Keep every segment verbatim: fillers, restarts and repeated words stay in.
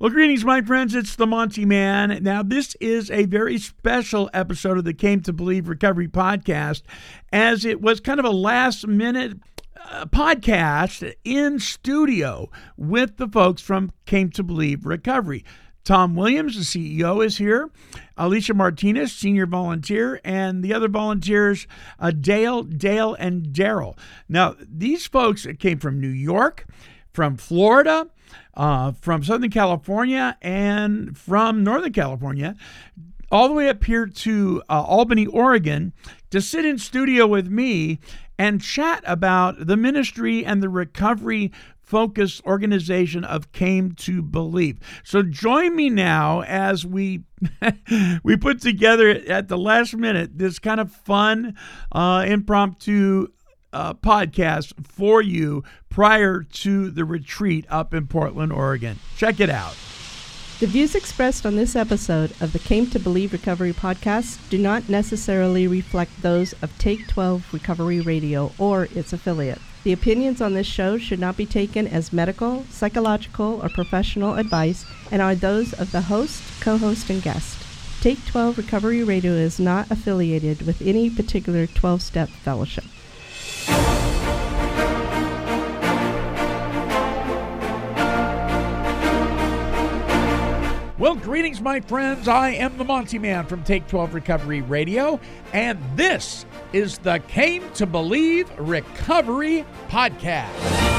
Well, greetings, my friends. It's the Monty Man. Now, this is a very special episode of the Came to Believe Recovery podcast, as it was kind of a last-minute uh, podcast in studio with the folks from Came to Believe Recovery. Tom Williams, the C E O, is here. Alicia Martinez, senior volunteer, and the other volunteers, uh, Dale, Dale, and Daryl. Now, these folks came from New York, from Florida, uh, from Southern California, and from Northern California, all the way up here to uh, Albany, Oregon, to sit in studio with me and chat about the ministry and the recovery focused organization of Came to Believe. So join me now as we we put together at the last minute this kind of fun, uh, impromptu uh, podcast for you prior to the retreat up in Portland, Oregon. Check it out. The views expressed on this episode of the Came to Believe Recovery podcast do not necessarily reflect those of Take twelve Recovery Radio or its affiliate. The opinions on this show should not be taken as medical, psychological, or professional advice and are those of the host, co-host, and guest. Take twelve Recovery Radio is not affiliated with any particular twelve-step fellowship. Well, greetings, my friends. I am the Monty Man from Take twelve Recovery Radio, and this is the Came to Believe Recovery Podcast.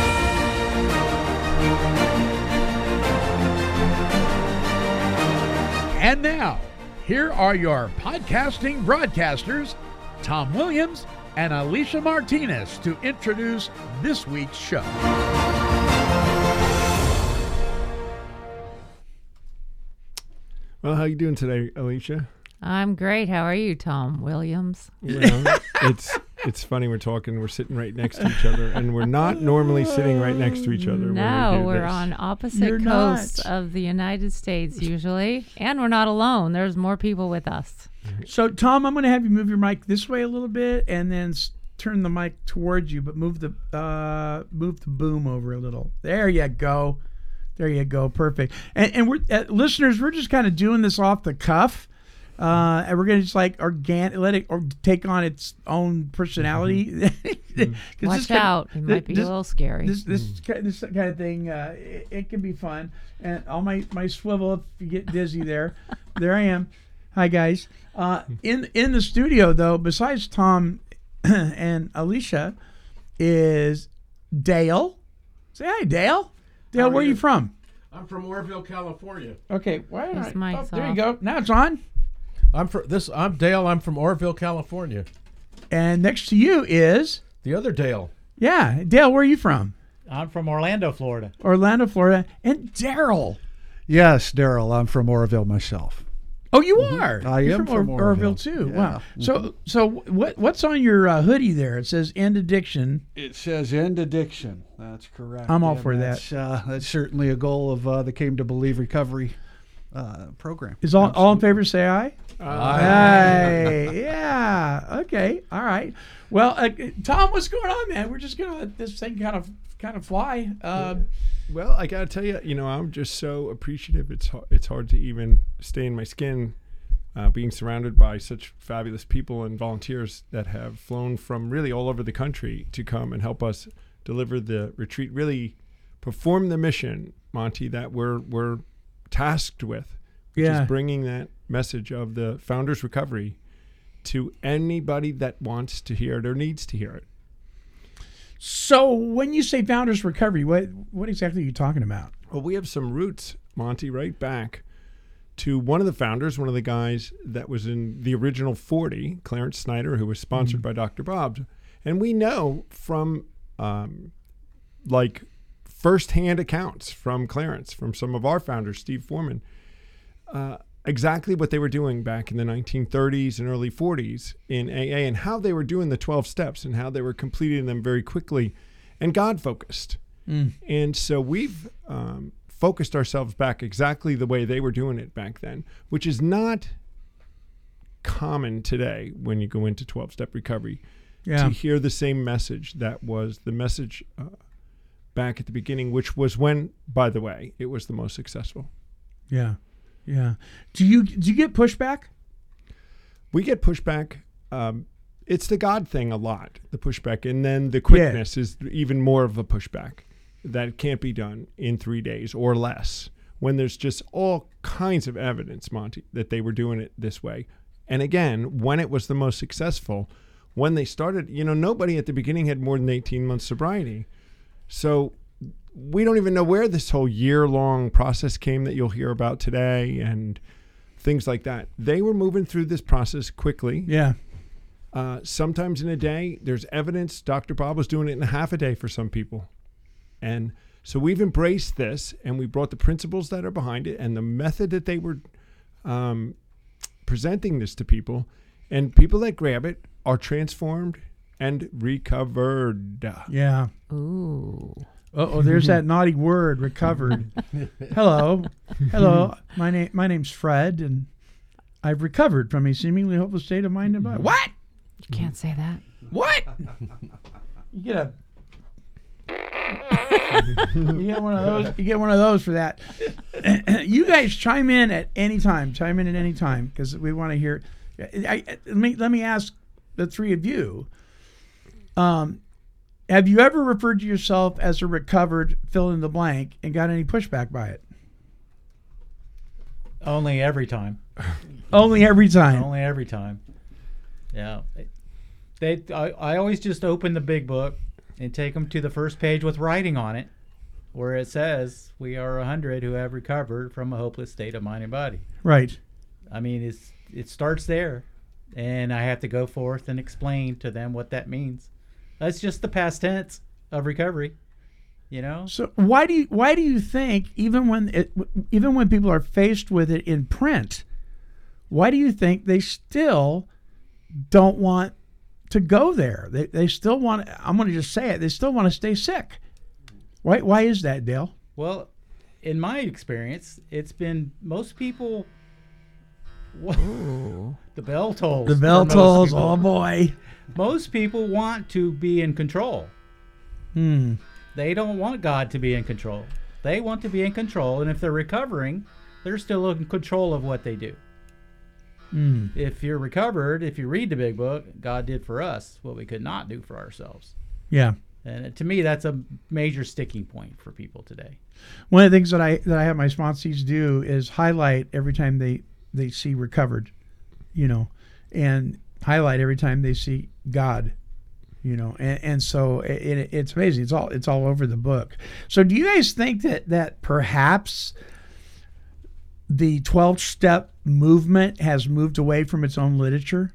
And now, here are your podcasting broadcasters, Tom Williams and Alicia Martinez, to introduce this week's show. Well, how you doing today, Alicia? I'm great. How are you, Tom Williams? Well, it's it's funny we're talking. We're sitting right next to each other, and we're not normally sitting right next to each other. No, when we do we're this. on opposite You're coasts not. of the United States usually, and we're not alone. There's more people with us. So, Tom, I'm going to have you move your mic this way a little bit, and then s- turn the mic towards you, but move the uh, move the boom over a little. There you go. There you go. Perfect. And, and we're uh, listeners, we're just kind of doing this off the cuff, uh, and we're going to just like organic, let it or take on its own personality. Mm-hmm. 'Cause Watch this kind- out. It might be this- a little scary. This this ki- this kind of thing, uh, it, it can be fun. And all my my swivel, if you get dizzy there, there I am. Hi guys. Uh, in in the studio though, besides Tom and Alicia, is Dale. Say hi, Dale. Dale, How are where are you you? from? I'm from Oroville, California. Okay, why His not? mic's Oh, there you off. go. Now it's on. I'm for this. I'm Dale. I'm from Oroville, California. And next to you is The other Dale. yeah, Dale. Where are you from? I'm from Orlando, Florida. Orlando, Florida. And Daryl. Yes, Daryl. I'm from Oroville myself. Oh, you are. I You're am from, from Or- Oroville. Oroville too. Yeah. Wow. So, so what what's on your uh, hoodie there? It says "End Addiction." It says end addiction. That's correct. I'm all And for that. that's, Uh, that's certainly a goal of uh, the Came to Believe Recovery uh, program. Is all all in favor? Say aye. Uh, Aye. Yeah. Okay. All right. Well, uh, Tom, what's going on, man? We're just gonna let this thing kind of kind of fly. Uh, Well, I gotta tell you, you know, I'm just so appreciative. It's har- it's hard to even stay in my skin, uh, being surrounded by such fabulous people and volunteers that have flown from really all over the country to come and help us deliver the retreat. Really perform the mission, Monty, that we're we're tasked with, which Yeah. is bringing that message of the Founders Recovery to anybody that wants to hear it or needs to hear it. so, when you say Founders Recovery, what what exactly are you talking about? Well, we have some roots, Monty, right back to one of the founders, one of the guys that was in the original forty, Clarence Snyder, who was sponsored by Doctor Bob's. And we know from um, like firsthand accounts from Clarence, from some of our founders, Steve Foreman, uh, exactly what they were doing back in the nineteen thirties and early forties in A A, and how they were doing the twelve steps and how they were completing them very quickly and God-focused. And so we've um, focused ourselves back exactly the way they were doing it back then, which is not common today when you go into twelve-step recovery Yeah. to hear the same message that was the message uh, back at the beginning, which was when, by the way, it was the most successful. Yeah, yeah. Do you do you get pushback? We get pushback. Um, it's the God thing a lot, the pushback. And then the quickness is even more of a pushback. That it can't be done in three days or less when there's just all kinds of evidence, Monty, that they were doing it this way. And again, when it was the most successful, when they started, you know, nobody at the beginning had more than eighteen months sobriety. So we don't even know where this whole year-long process came that you'll hear about today and things like that. They were moving through this process quickly. Yeah. Uh, sometimes in a day, there's evidence. Doctor Bob was doing it in half a day for some people. And so we've embraced this, and we brought the principles that are behind it and the method that they were um, presenting this to people. And people that grab it are transformed and recovered. Yeah. Ooh. Oh, there's that naughty word, recovered. Hello, hello. My name, my name's Fred, and I've recovered from a seemingly hopeless state of mind and body. What? You can't say that. What? You get a. You get one of those. You get one of those for that. You guys chime in at any time. Chime in at any time because we want to hear. I, I, let me let me ask the three of you. Um, have you ever referred to yourself as a recovered fill in the blank and got any pushback by it? Only every time. Only every time. Only every time. Yeah. They. I, I always just open the big book and take them to the first page with writing on it, where it says we are a hundred who have recovered from a hopeless state of mind and body. Right. I mean, it's it starts there, and I have to go forth and explain to them what that means. That's just the past tense of recovery, you know. So why do you why do you think even when it even when people are faced with it in print, why do you think they still don't want to go there? They they still want. I'm going to just say it. They still want to stay sick. Why why is that, Dale? Well, in my experience, it's been most people. Ooh. The bell tolls. The bell for most tolls. people. Oh boy. Most people want to be in control. Hmm. They don't want God to be in control. They want to be in control, and if they're recovering, they're still in control of what they do. Hmm. If you're recovered, if you read the big book, God did for us what we could not do for ourselves. Yeah. And to me, that's a major sticking point for people today. One of the things that I that I have my sponsees do is highlight every time they they see recovered, you know, and highlight every time they see God, you know, and, and so it, it, it's amazing. It's all it's all over the book. So do you guys think that that perhaps the twelve-step movement has moved away from its own literature?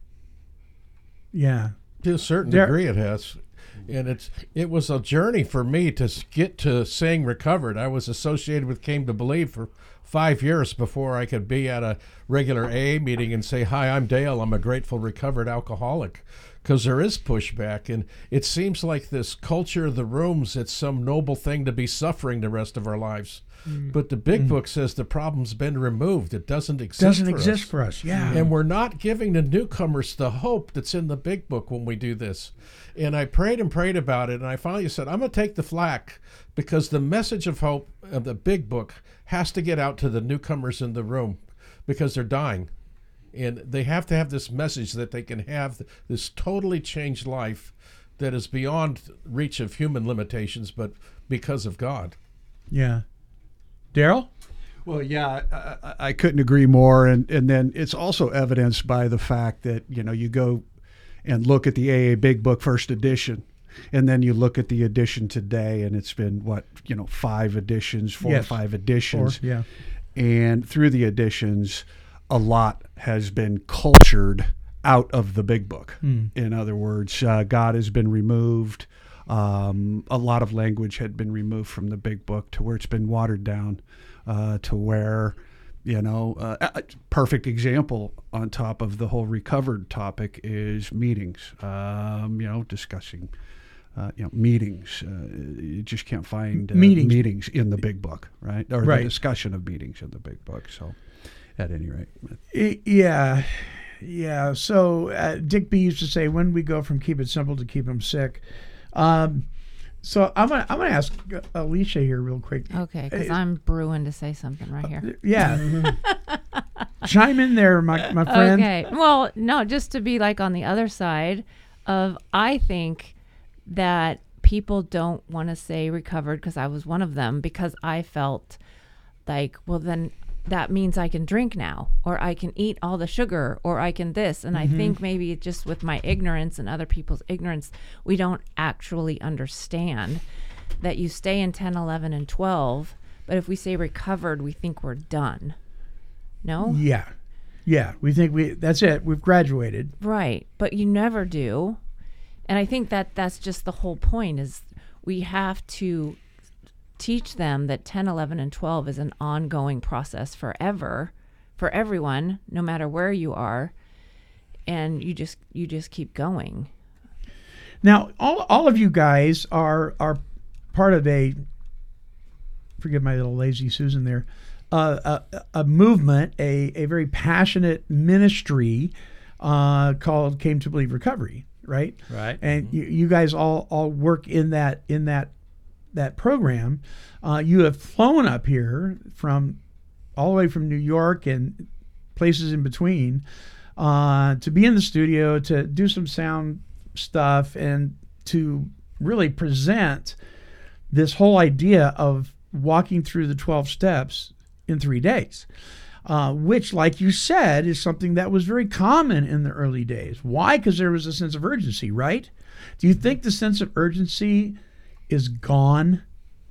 Yeah. To a certain There- degree, it has. And it's it was a journey for me to s- get to saying recovered. I was associated with Came to Believe for five years before I could be at a regular A A meeting and say, "Hi, I'm Dale. I'm a grateful recovered alcoholic." Because there is pushback, and it seems like this culture of the rooms, it's some noble thing to be suffering the rest of our lives. Mm. But the big book says the problem's been removed. It doesn't exist Doesn't for exist us. for us. Yeah. And we're not giving the newcomers the hope that's in the big book when we do this. And I prayed and prayed about it, and I finally said, I'm going to take the flack because the message of hope of the big book has to get out to the newcomers in the room because they're dying. And they have to have this message that they can have this totally changed life that is beyond reach of human limitations, but because of God. Yeah. Daryl? Well, yeah, I, I, I couldn't agree more. And, and then it's also evidenced by the fact that, you know, you go and look at the A A Big Book first edition, and then you look at the edition today, and it's been, what, you know, five editions, four Yes. or five editions. Or, yeah. And through the editions, a lot has been cultured out of the big book. Mm. In other words, uh, God has been removed. Um, a lot of language had been removed from the big book to where it's been watered down, uh, to where, you know, uh, a perfect example on top of the whole recovered topic is meetings, um, you know, discussing, uh, you know, meetings. Uh, you just can't find uh, Meetings. meetings in the big book, right? Or Right. the discussion of meetings in the big book. So at any rate. I- Yeah. Yeah. So uh, Dick B used to say, when we go from keep it simple to keep them sick. Um, So I'm gonna I'm gonna ask Alicia here real quick. Okay, because Uh, I'm brewing to say something right here. Yeah. Chime in there, my my friend. Okay. Well, no, just to be like on the other side of, I think that people don't want to say recovered, because I was one of them, because I felt like, well, then that means I can drink now, or I can eat all the sugar, or I can this. And Mm-hmm. I think maybe just with my ignorance and other people's ignorance, we don't actually understand that you stay in ten, eleven, and twelve. But if we say recovered, we think we're done. No? Yeah. Yeah. We think we that's it. We've graduated. Right. But you never do. And I think that that's just the whole point, is we have to teach them that ten, eleven, and twelve is an ongoing process forever for everyone, no matter where you are. And you just you just keep going. Now, all all of you guys are are part of a, forgive my little lazy Susan there, uh, a, a movement, a, a very passionate ministry uh, called Came to Believe Recovery, right? Right. And you, you guys all all work in that in that that program. Uh, you have flown up here from all the way from New York and places in between uh, to be in the studio, to do some sound stuff, and to really present this whole idea of walking through the twelve steps in three days, uh, which, like you said, is something that was very common in the early days. Why? Because there was a sense of urgency, right? Do you think the sense of urgency is gone?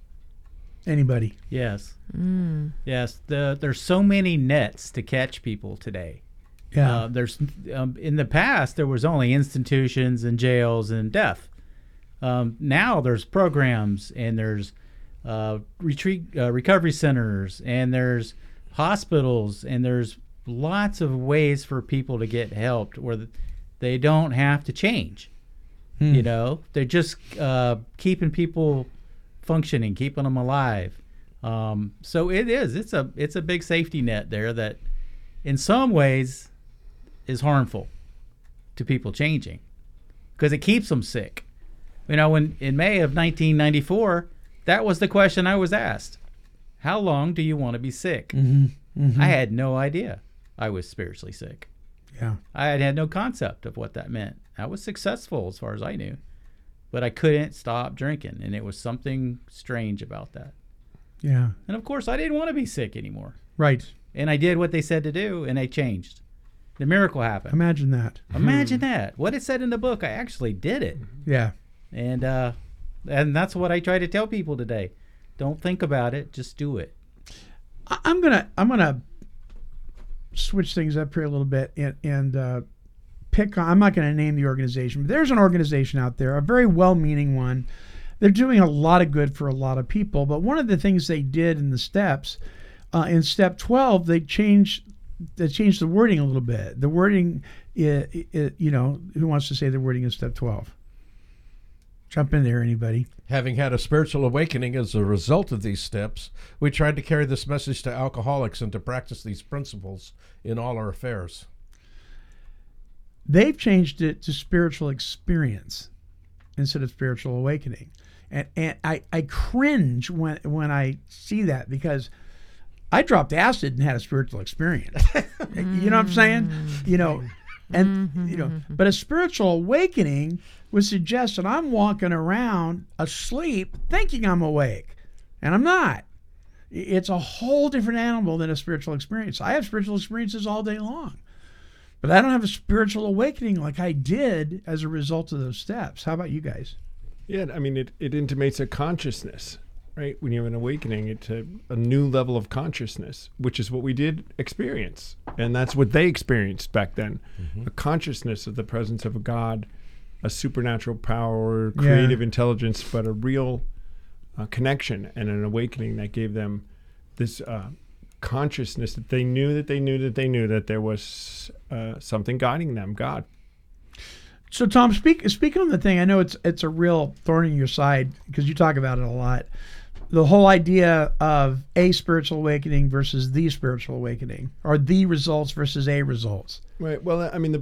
Anybody? Yes. Yes. The, there's so many nets to catch people today. Yeah. Uh, there's um, in the past there was only institutions and jails and death. Um, now there's programs, and there's uh, retreat uh, recovery centers, and there's hospitals, and there's lots of ways for people to get helped where th- they don't have to change. Hmm. You know, they're just uh, keeping people functioning, keeping them alive. Um, so it is. It's a it's a big safety net there that, in some ways, is harmful to people changing, because it keeps them sick. You know, when in May of nineteen ninety-four, that was the question I was asked: how long do you want to be sick? Mm-hmm. Mm-hmm. I had no idea I was spiritually sick. Yeah. I had had no concept of what that meant. I was successful as far as I knew, but I couldn't stop drinking, and it was something strange about that. Yeah. And of course, I didn't want to be sick anymore. Right. And I did what they said to do, and I changed. The miracle happened. Imagine that. Imagine that. What it said in the book, I actually did it. Yeah. And uh, and that's what I try to tell people today. Don't think about it, just do it. I- I'm gonna I'm gonna switch things up here a little bit and and uh, pick on, I'm not going to name the organization, but there's an organization out there, a very well-meaning one. They're doing a lot of good for a lot of people, but one of the things they did in the steps, uh, in step twelve, they changed they changed the wording a little bit. The wording, i- i- you know, who wants to say the wording in step twelve? Jump in there, anybody. Having had a spiritual awakening as a result of these steps, we tried to carry this message to alcoholics and to practice these principles in all our affairs. They've changed it to spiritual experience instead of spiritual awakening. And and I, I cringe when when I see that, because I dropped acid and had a spiritual experience. You know what I'm saying? You know, and you know, but a spiritual awakening would suggest that I'm walking around asleep thinking I'm awake, and I'm not. It's a whole different animal than a spiritual experience. I have spiritual experiences all day long, but I don't have a spiritual awakening like I did as a result of those steps. How about you guys? Yeah, I mean, it, it intimates a consciousness, right? When you have an awakening, it's a, a new level of consciousness, which is what we did experience. And that's what they experienced back then. Mm-hmm. A consciousness of the presence of a God, a supernatural power, creative Yeah. intelligence, but a real uh, connection and an awakening that gave them this uh, consciousness that they knew that they knew that they knew that there was uh, something guiding them, God. So, Tom, speak, speaking on the thing, I know it's it's a real thorn in your side because you talk about it a lot. The whole idea of a spiritual awakening versus the spiritual awakening, or the results versus a results. Right. Well, I mean, the book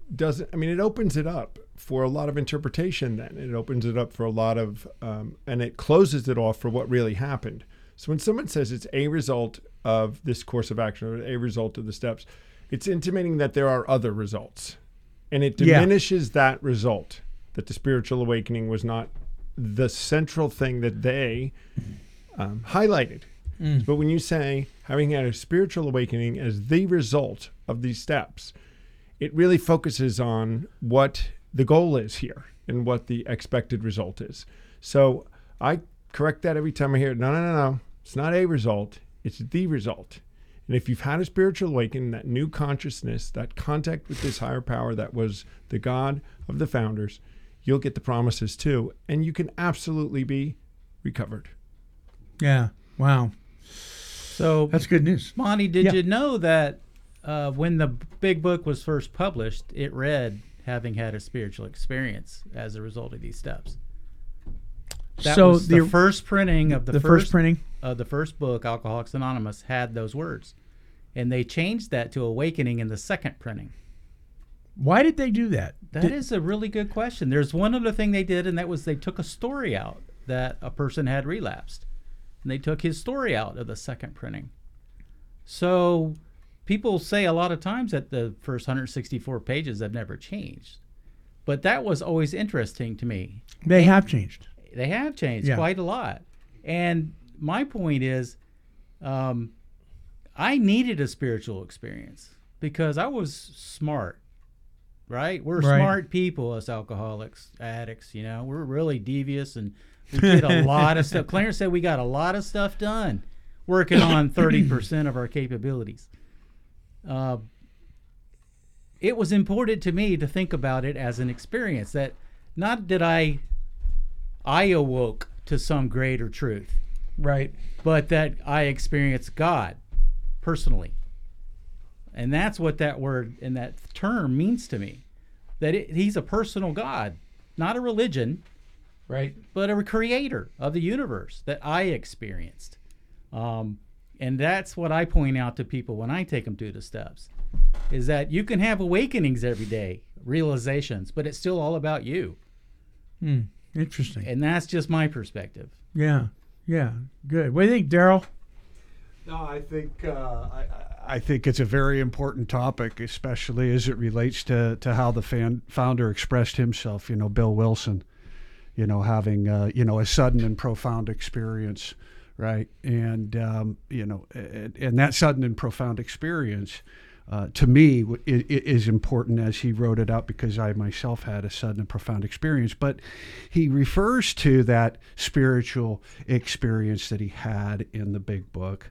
doesn't, I mean, it opens it up for a lot of interpretation then. It opens it up for a lot of, um, and it closes it off for what really happened. So when someone says it's a result of this course of action or a result of the steps, it's intimating that there are other results. And it Yeah. diminishes that result, that the spiritual awakening was not the central thing that they um, highlighted. Mm. But when you say having had a spiritual awakening as the result of these steps, it really focuses on what the goal is here and what the expected result is. So I correct that every time I hear it. No, no, no, no. It's not a result. It's the result. And if you've had a spiritual awakening, that new consciousness, that contact with this higher power that was the God of the founders, you'll get the promises too. And you can absolutely be recovered. Yeah. Wow. So That's good news. Monty, did Yeah. you know that uh, when the big book was first published, it read having had a spiritual experience as a result of these steps? That so was the, first printing of the, the first, printing. of the first book, Alcoholics Anonymous, had those words, and they changed that to Awakening in the second printing. Why did they do that? That is a really good question. There's one other thing they did, and that was they took a story out that a person had relapsed, and they took his story out of the second printing. So people say a lot of times that the first one hundred sixty-four pages have never changed, but that was always interesting to me. They have changed. They have changed Yeah. quite a lot. And my point is, um, I needed a spiritual experience because I was smart, right? We're Right. smart people as alcoholics, addicts, you know. We're really devious and we did a lot of stuff. Clarence said we got a lot of stuff done, working on thirty percent of our capabilities. Uh, it was important to me to think about it as an experience, that not that I... I awoke to some greater truth, Right. but that I experienced God personally. And that's what that word and that term means to me, that it, he's a personal God, not a religion, Right. but a creator of the universe that I experienced. Um, and that's what I point out to people when I take them through the steps, is that you can have awakenings every day, realizations, but it's still all about you. Hmm. Interesting. And that's just my perspective. Yeah. Yeah. Good. What do you think, Daryl? No, I think uh, I, I think it's a very important topic, especially as it relates to, to how the fan, founder expressed himself. You know, Bill Wilson, you know, having uh, you know a sudden and profound experience, right? And um, you know, and, and that sudden and profound experience, uh, to me, w- i- i- is important as he wrote it out, because I myself had a sudden and profound experience. But he refers to that spiritual experience that he had in the Big Book.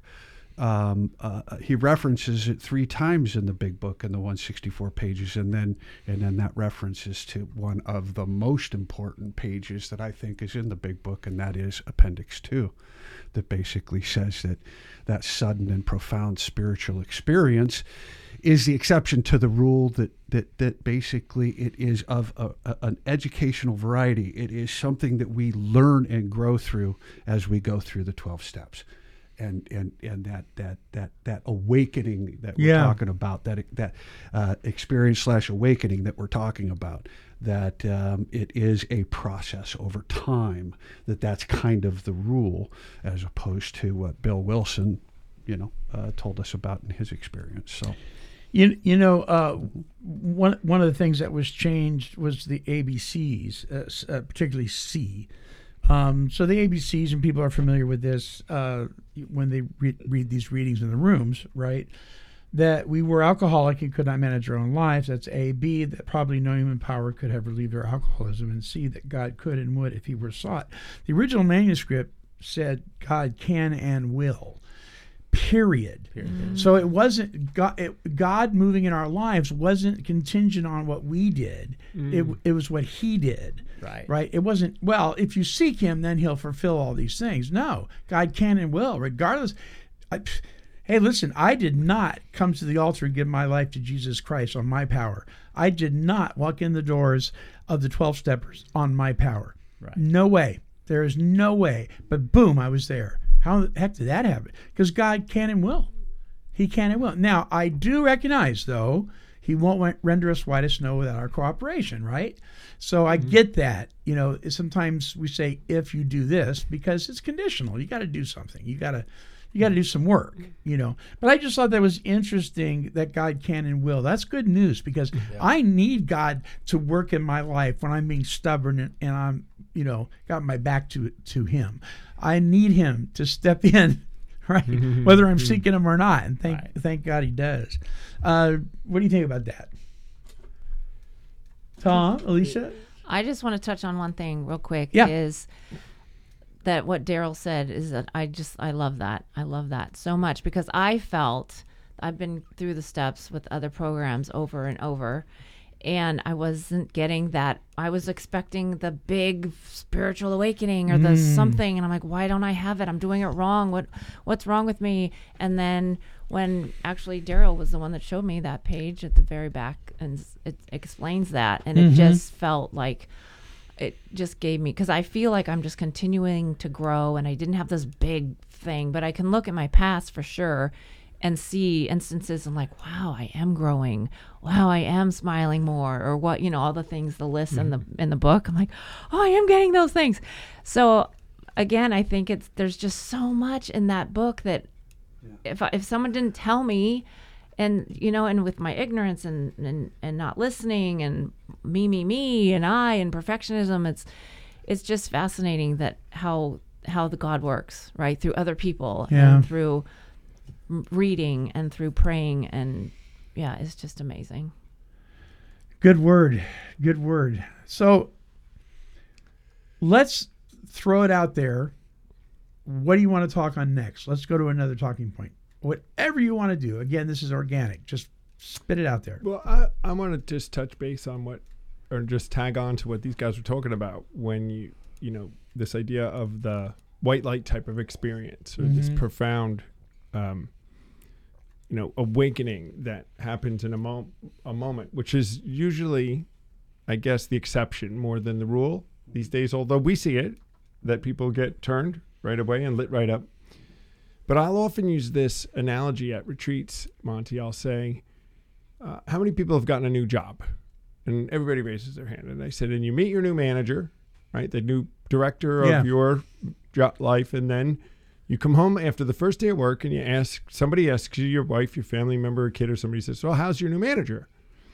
Um, uh, he references it three times in the Big Book in the one hundred sixty-four pages, and then and then that references to one of the most important pages that I think is in the Big Book, and that is Appendix Two, that basically says that that sudden and profound spiritual experience is the exception to the rule, that that that basically it is of a, a, an educational variety. It is something that we learn and grow through as we go through the twelve steps. And, and and that that that that awakening that we're Yeah. talking about, that that uh, experience slash awakening that we're talking about, that um, it is a process over time. That that's kind of the rule, as opposed to what Bill Wilson, you know, uh, told us about in his experience. So, You you know, uh, one one of the things that was changed was the A B Cs, uh, s- uh, particularly C. Um, so the A B Cs, and people are familiar with this uh, when they re- read these readings in the rooms, right? That we were alcoholic and could not manage our own lives. That's A. B, that probably no human power could have relieved our alcoholism. And C, that God could and would if he were sought. The original manuscript said God can and will. Period. Period. So it wasn't God, it, God moving in our lives wasn't contingent on what we did. It it was what He did. Right. Right. It wasn't, well, if you seek Him, then He'll fulfill all these things. No, God can and will, regardless. I, hey, listen, I did not come to the altar and give my life to Jesus Christ on my power. I did not walk in the doors of the twelve steppers on my power. Right. No way. There is no way. But boom, I was there. How the heck did that happen? Because God can and will. He can and will. Now, I do recognize, though, He won't render us white as snow without our cooperation, right? So I get that. You know, sometimes we say, if you do this, because it's conditional. You got to do something. You got to you got to do some work, you know. But I just thought that was interesting that God can and will. That's good news, because I need God to work in my life when I'm being stubborn and, and I'm, you know, got my back to to him. I need him to step in, right? Whether I'm seeking him or not. And thank Right. thank God he does. Uh, what do you think about that? Tom, Alicia? I just want to touch on one thing real quick. Yeah. Is that what Daryl said is that I just, I love that. I love that so much, because I felt, I've been through the steps with other programs over and over, and I wasn't getting that. I was expecting the big spiritual awakening or the Mm. something, and I'm like, why don't I have it? I'm doing it wrong. What, what's wrong with me? And then when actually Daryl was the one that showed me that page at the very back, and s- it explains that, and Mhm. it just felt like it just gave me, because I feel like I'm just continuing to grow, and I didn't have this big thing, but I can look at my past for sure and see instances and like, wow, I am growing. Wow, I am smiling more, or what, you know, all the things, the list in the in the book. I'm like, oh, I am getting those things. So again, I think it's there's just so much in that book that if I, if someone didn't tell me, and you know, and with my ignorance and, and and not listening and me me me and I and perfectionism, it's it's just fascinating that how how the God works, right, through other people Yeah. and through m- reading and through praying, and yeah, it's just amazing. Good word. Good word. So let's throw it out there. What do you want to talk on next? Let's go to another talking point. Whatever you want to do. Again, this is organic. Just spit it out there. Well, I, I want to just touch base on what, or just tag on to what these guys were talking about when you, you know, this idea of the white light type of experience, or this Mhm. profound, um, you know, awakening that happens in a, mo- a moment, which is usually, I guess, the exception more than the rule these days, although we see it, that people get turned right away and lit right up. But I'll often use this analogy at retreats, Monty. I'll say, uh, how many people have gotten a new job? And everybody raises their hand. And I said, and you meet your new manager, right? The new director of Yeah. your job life. And then you come home after the first day of work and you ask, somebody asks you, your wife, your family member, a kid, or somebody says, well, how's your new manager?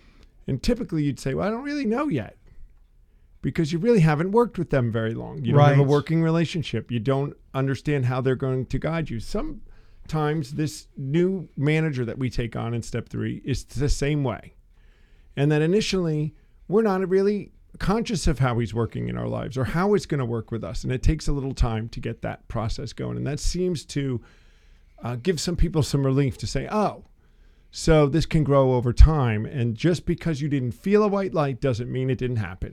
And typically you'd say, well, I don't really know yet, because you really haven't worked with them very long. You don't have a Right. working relationship. You don't understand how they're going to guide you. Sometimes this new manager that we take on in step three is the same way. And that initially we're not really conscious of how he's working in our lives or how it's going to work with us. And it takes a little time to get that process going. And that seems to uh, give some people some relief to say, oh, so this can grow over time. And just because you didn't feel a white light doesn't mean it didn't happen.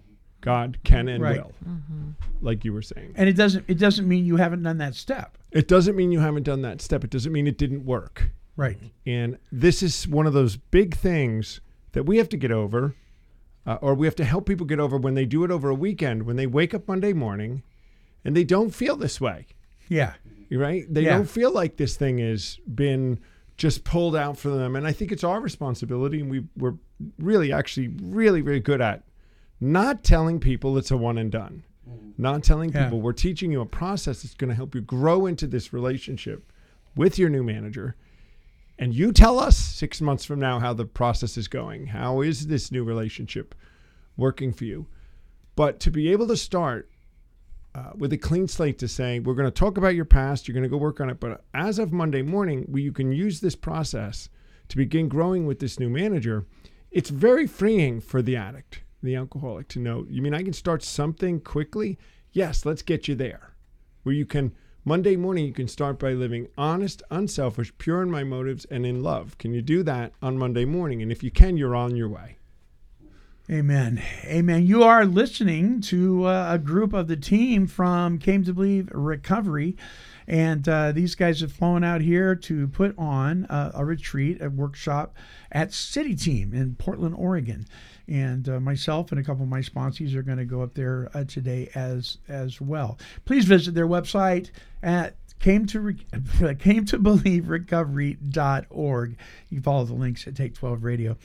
God can and Right. will, like you were saying. And it doesn't it doesn't mean you haven't done that step. It doesn't mean you haven't done that step. It doesn't mean it didn't work. Right. And this is one of those big things that we have to get over, uh, or we have to help people get over when they do it over a weekend, when they wake up Monday morning and they don't feel this way, Yeah. right? They Yeah. don't feel like this thing has been just pulled out for them. And I think it's our responsibility, and we, we're really actually really, really good at not telling people it's a one and done. Not telling Yeah. people we're teaching you a process that's going to help you grow into this relationship with your new manager. And you tell us six months from now how the process is going. How is this new relationship working for you? But to be able to start uh, with a clean slate to say, we're going to talk about your past, you're going to go work on it. But as of Monday morning, we, you can use this process to begin growing with this new manager. It's very freeing for the addict, the alcoholic, to know, you mean I can start something quickly? Yes, let's get you there. Where you can, Monday morning, you can start by living honest, unselfish, pure in my motives, and in love. Can you do that on Monday morning? And if you can, you're on your way. Amen. Amen. You are listening to uh, a group of the team from Came to Believe Recovery. And uh, these guys have flown out here to put on uh, a retreat, a workshop at City Team in Portland, Oregon. And uh, myself and a couple of my sponsees are going to go up there uh, today as as well. Please visit their website at came to re- came to believe recovery dot org. You can follow the links at Take twelve Radio.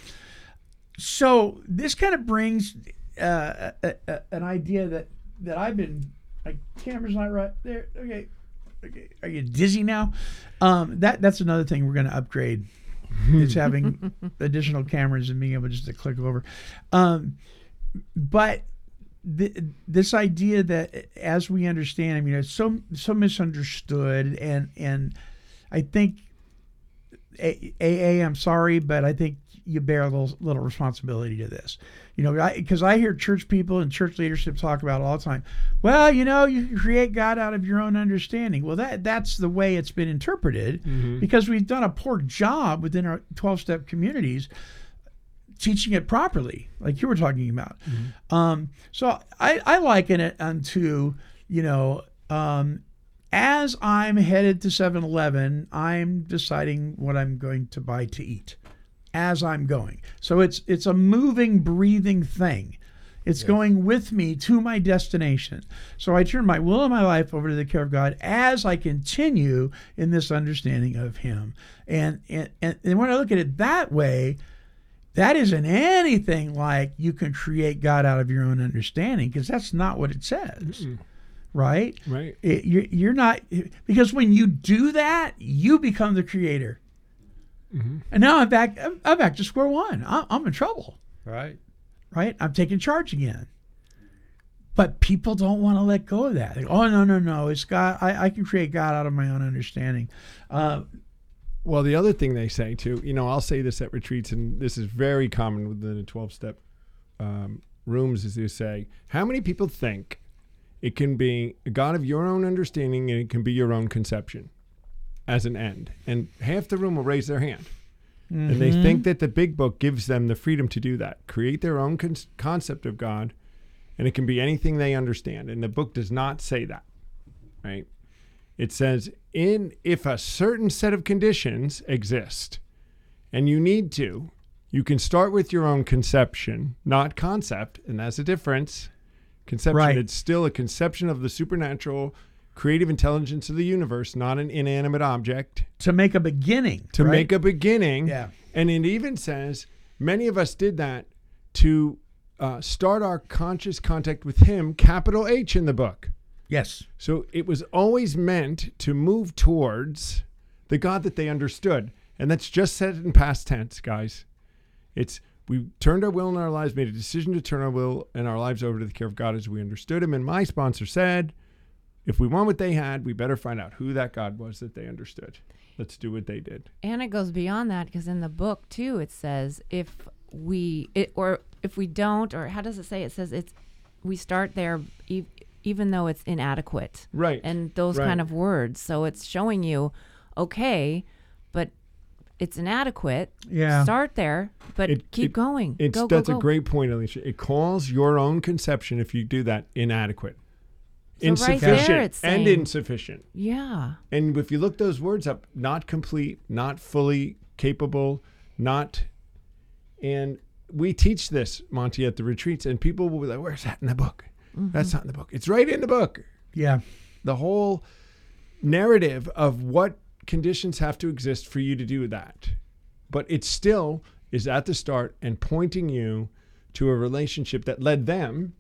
So this kind of brings uh, a, a, an idea that, that I've been, my camera's not right there. Okay. Okay. Are you dizzy now? Um, that That's another thing we're going to upgrade. It's having additional cameras and being able just to click over. Um, but th- this idea that as we understand, I mean, it's so so misunderstood, and and I think A A, I'm sorry, but I think you bear a little, little responsibility to this. You know, because I, I hear church people and church leadership talk about it all the time. Well, you know, you can create God out of your own understanding. Well, that that's the way it's been interpreted, mm-hmm. because we've done a poor job within our twelve-step communities teaching it properly, like you were talking about. Mm-hmm. Um, so I, I liken it unto, you know, um, as I'm headed to seven eleven, I'm deciding what I'm going to buy to eat as I'm going. So it's it's a moving, breathing thing. It's yes. going with me to my destination. So I turn my will and my life over to the care of God as I continue in this understanding of Him. And and, and, and when I look at it that way, that isn't anything like you can create God out of your own understanding, because that's not what it says. Mm-mm. Right? Right. It, you're, you're not, because when you do that, you become the creator. Mm-hmm. And now I'm back. I'm, I'm back to square one. I'm, I'm in trouble. Right. Right. I'm taking charge again. But people don't want to let go of that. They go, oh no, no, no! It's God. I, I can create God out of my own understanding. Uh, well, the other thing they say too, you know, I'll say this at retreats, and this is very common within the twelve-step um, rooms, is they say, how many people think it can be a God of your own understanding and it can be your own conception as an end? And half the room will raise their hand. Mm-hmm. And they think that the big book gives them the freedom to do that, create their own con- concept of God, and it can be anything they understand. And the book does not say that, right? It says, in if a certain set of conditions exist and you need to, you can start with your own conception, not concept, and that's a difference. Conception, right. It's still a conception of the supernatural creative intelligence of the universe, not an inanimate object. To make a beginning. To right? make a beginning. Yeah. And it even says many of us did that to uh, start our conscious contact with Him, capital H in the book. Yes. So it was always meant to move towards the God that they understood. And that's just said in past tense, guys. It's we turned our will and our lives, made a decision to turn our will and our lives over to the care of God as we understood Him. And my sponsor said, if we want what they had, we better find out who that God was that they understood. Let's do what they did. And it goes beyond that, because in the book too, it says if we, it, or if we don't, or how does it say? It says it's, we start there e- even though it's inadequate. Right. And those right. kind of words. So it's showing you, okay, but it's inadequate. Yeah. Start there, but it, keep it, going. It's, go, that's go, go. a great point, Alicia. It calls your own conception, if you do that, inadequate. So Insufficient right there it's and saying, insufficient. Yeah. And if you look those words up, not complete, not fully capable, not. And we teach this, Monty, at the retreats, and people will be like, where's that in the book? Mm-hmm. That's not in the book. It's right in the book. Yeah. The whole narrative of what conditions have to exist for you to do that. But it still is at the start and pointing you to a relationship that led them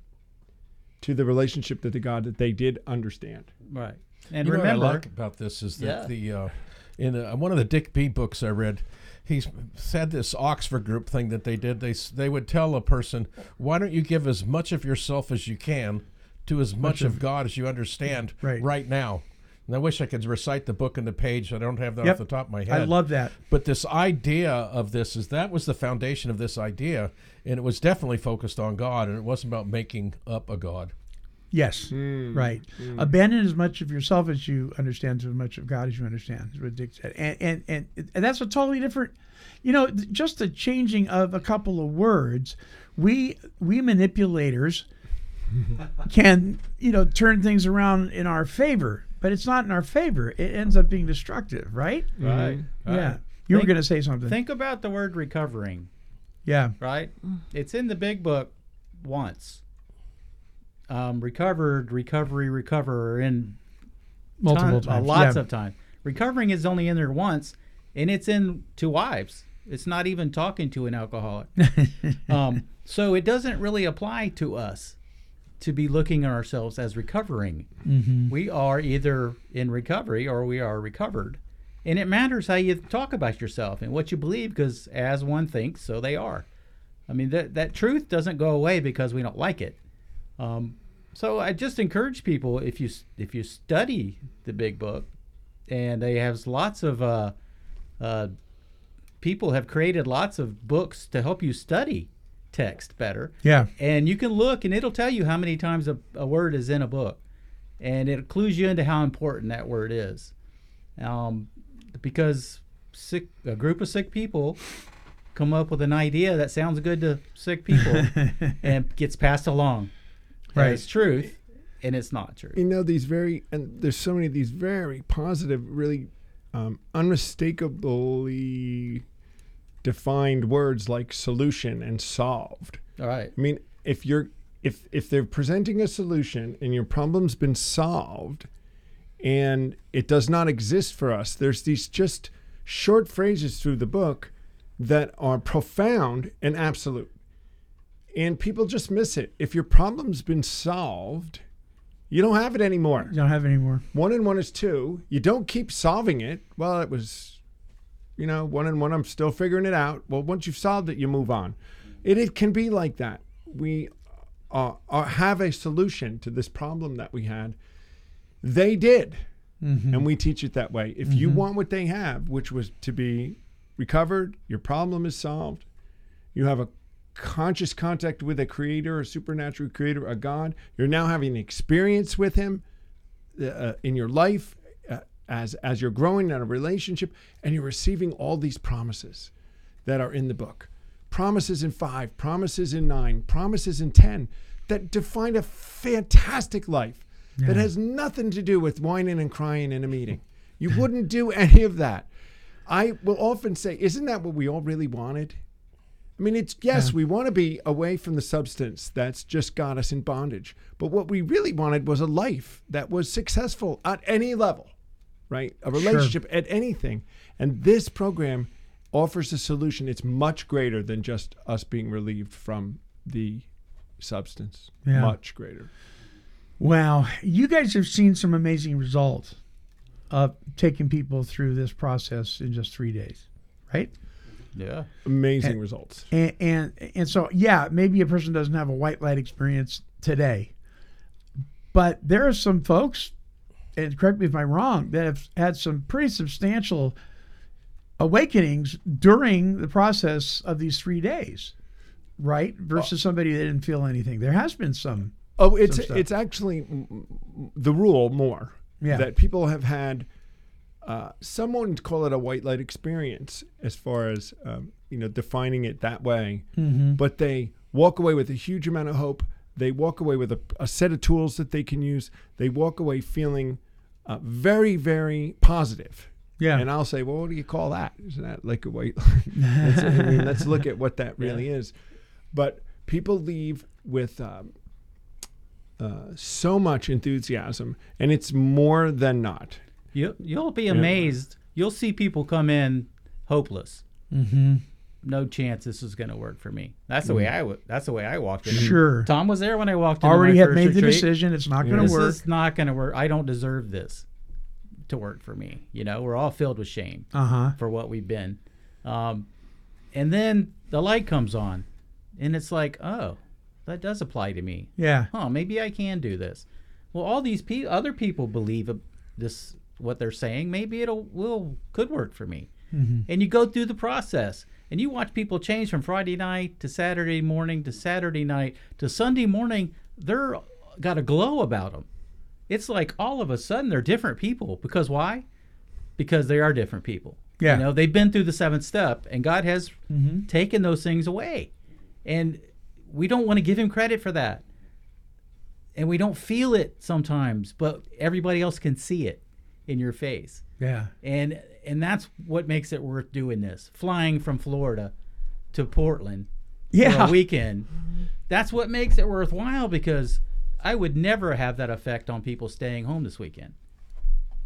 to the relationship that the God that they did understand. Right. And you remember, know what I like about this is that yeah. the uh, in uh, one of the Dick B books I read, he's said this Oxford group thing that they did. They they would tell a person, why don't you give as much of yourself as you can to as much, much of, of God as you understand right. right now. And I wish I could recite the book and the page. I don't have that yep. off the top of my head. I love that. But this idea of this is that was the foundation of this idea, and it was definitely focused on God, and it wasn't about making up a God. Yes, mm. right. Mm. Abandon as much of yourself as you understand to as much of God as you understand, is what Dick said. And, and, and, and that's a totally different, you know, just the changing of a couple of words. We, we manipulators can, you know, turn things around in our favor. But it's not in our favor. It ends up being destructive, right? Right. Mm-hmm. Yeah. Right. You think, were going to say something. Think about the word recovering. Yeah. Right? It's in the big book once. Um, recovered, recovery, recover, in Multiple ton- times, uh, lots yeah. of times. Recovering is only in there once, and it's in to wives. It's not even talking to an alcoholic. um, so it doesn't really apply to us to be looking at ourselves as recovering. Mm-hmm. We are either in recovery or we are recovered. And it matters how you talk about yourself and what you believe, because as one thinks, so they are. I mean, that that truth doesn't go away because we don't like it. Um, so I just encourage people, if you if you study the big book, and they have lots of uh, uh, people have created lots of books to help you study text better. Yeah. And you can look, and it'll tell you how many times a, a word is in a book, and it clues you into how important that word is. Um, because sick, a group of sick people come up with an idea that sounds good to sick people and gets passed along Right. as truth, and it's not true. You know, these very, and there's so many of these very positive, really um, unmistakably defined words like solution and solved. All right. I mean, if you're if if they're presenting a solution and your problem's been solved and it does not exist for us, there's these just short phrases through the book that are profound and absolute. And people just miss it. If your problem's been solved, you don't have it anymore. You don't have any more. One and one is two. You don't keep solving it. Well, it was, you know, one and one, I'm still figuring it out. Well, once you've solved it, you move on. It, it can be like that. We uh, uh, have a solution to this problem that we had. They did. Mm-hmm. And we teach it that way. If Mm-hmm. you want what they have, which was to be recovered, your problem is solved, you have a conscious contact with a creator, a supernatural creator, a God, you're now having an experience with him uh, in your life uh, as as you're growing in a relationship, and you're receiving all these promises that are in the book. Promises in five, promises in nine, promises in ten that define a fantastic life Yeah. that has nothing to do with whining and crying in a meeting. You wouldn't do any of that. I will often say, isn't that what we all really wanted? I mean, it's yes, Yeah. we want to be away from the substance that's just got us in bondage. But what we really wanted was a life that was successful at any level, right? A relationship at anything. And this program offers a solution. It's much greater than just us being relieved from the substance. Yeah. Much greater. Wow. You guys have seen some amazing results of taking people through this process in just three days, right? Yeah. Amazing And- results. And, and and so, yeah, maybe a person doesn't have a white light experience today, but there are some folks, and correct me if I'm wrong, that have had some pretty substantial awakenings during the process of these three days, right? Versus somebody that didn't feel anything. There has been some. Oh, it's some stuff. it's actually mm, mm, the rule more. Yeah. That people have had, uh, some wouldn't call it a white light experience as far as, um, you know, defining it that way. Mm-hmm. But they walk away with a huge amount of hope. They walk away with a, a set of tools that they can use. They walk away feeling uh, very, very positive. Yeah. And I'll say, well, what do you call that? Isn't that like a white light? Let's, I mean, let's look at what that really is. But people leave with um, uh, so much enthusiasm, and it's more than not. You, you'll be amazed. You'll see people come in hopeless. Mm-hmm. No chance this is going to work for me. That's the way I w- That's the way I walked in. Sure. Tom was there when I walked in. Already my had first made the retreat. decision. It's not going to This work. is not going to work. I don't deserve this to work for me. You know, we're all filled with shame Uh huh. for what we've been. Um, and then the light comes on, and it's like, oh, that does apply to me. Yeah. Huh, maybe I can do this. Well, all these pe- other people believe uh, this, what they're saying. Maybe it'll will could work for me. Mm-hmm. And you go through the process, and you watch people change from Friday night to Saturday morning to Saturday night to Sunday morning. They're got a glow about them. It's like all of a sudden they're different people. Because why? Because they are different people. Yeah. You know, they've been through the seventh step, and God has Mm-hmm. taken those things away. And we don't want to give him credit for that. And we don't feel it sometimes, but everybody else can see it in your face. Yeah. And and that's what makes it worth doing this. Flying from Florida to Portland for Yeah. a weekend. That's what makes it worthwhile, because I would never have that effect on people staying home this weekend.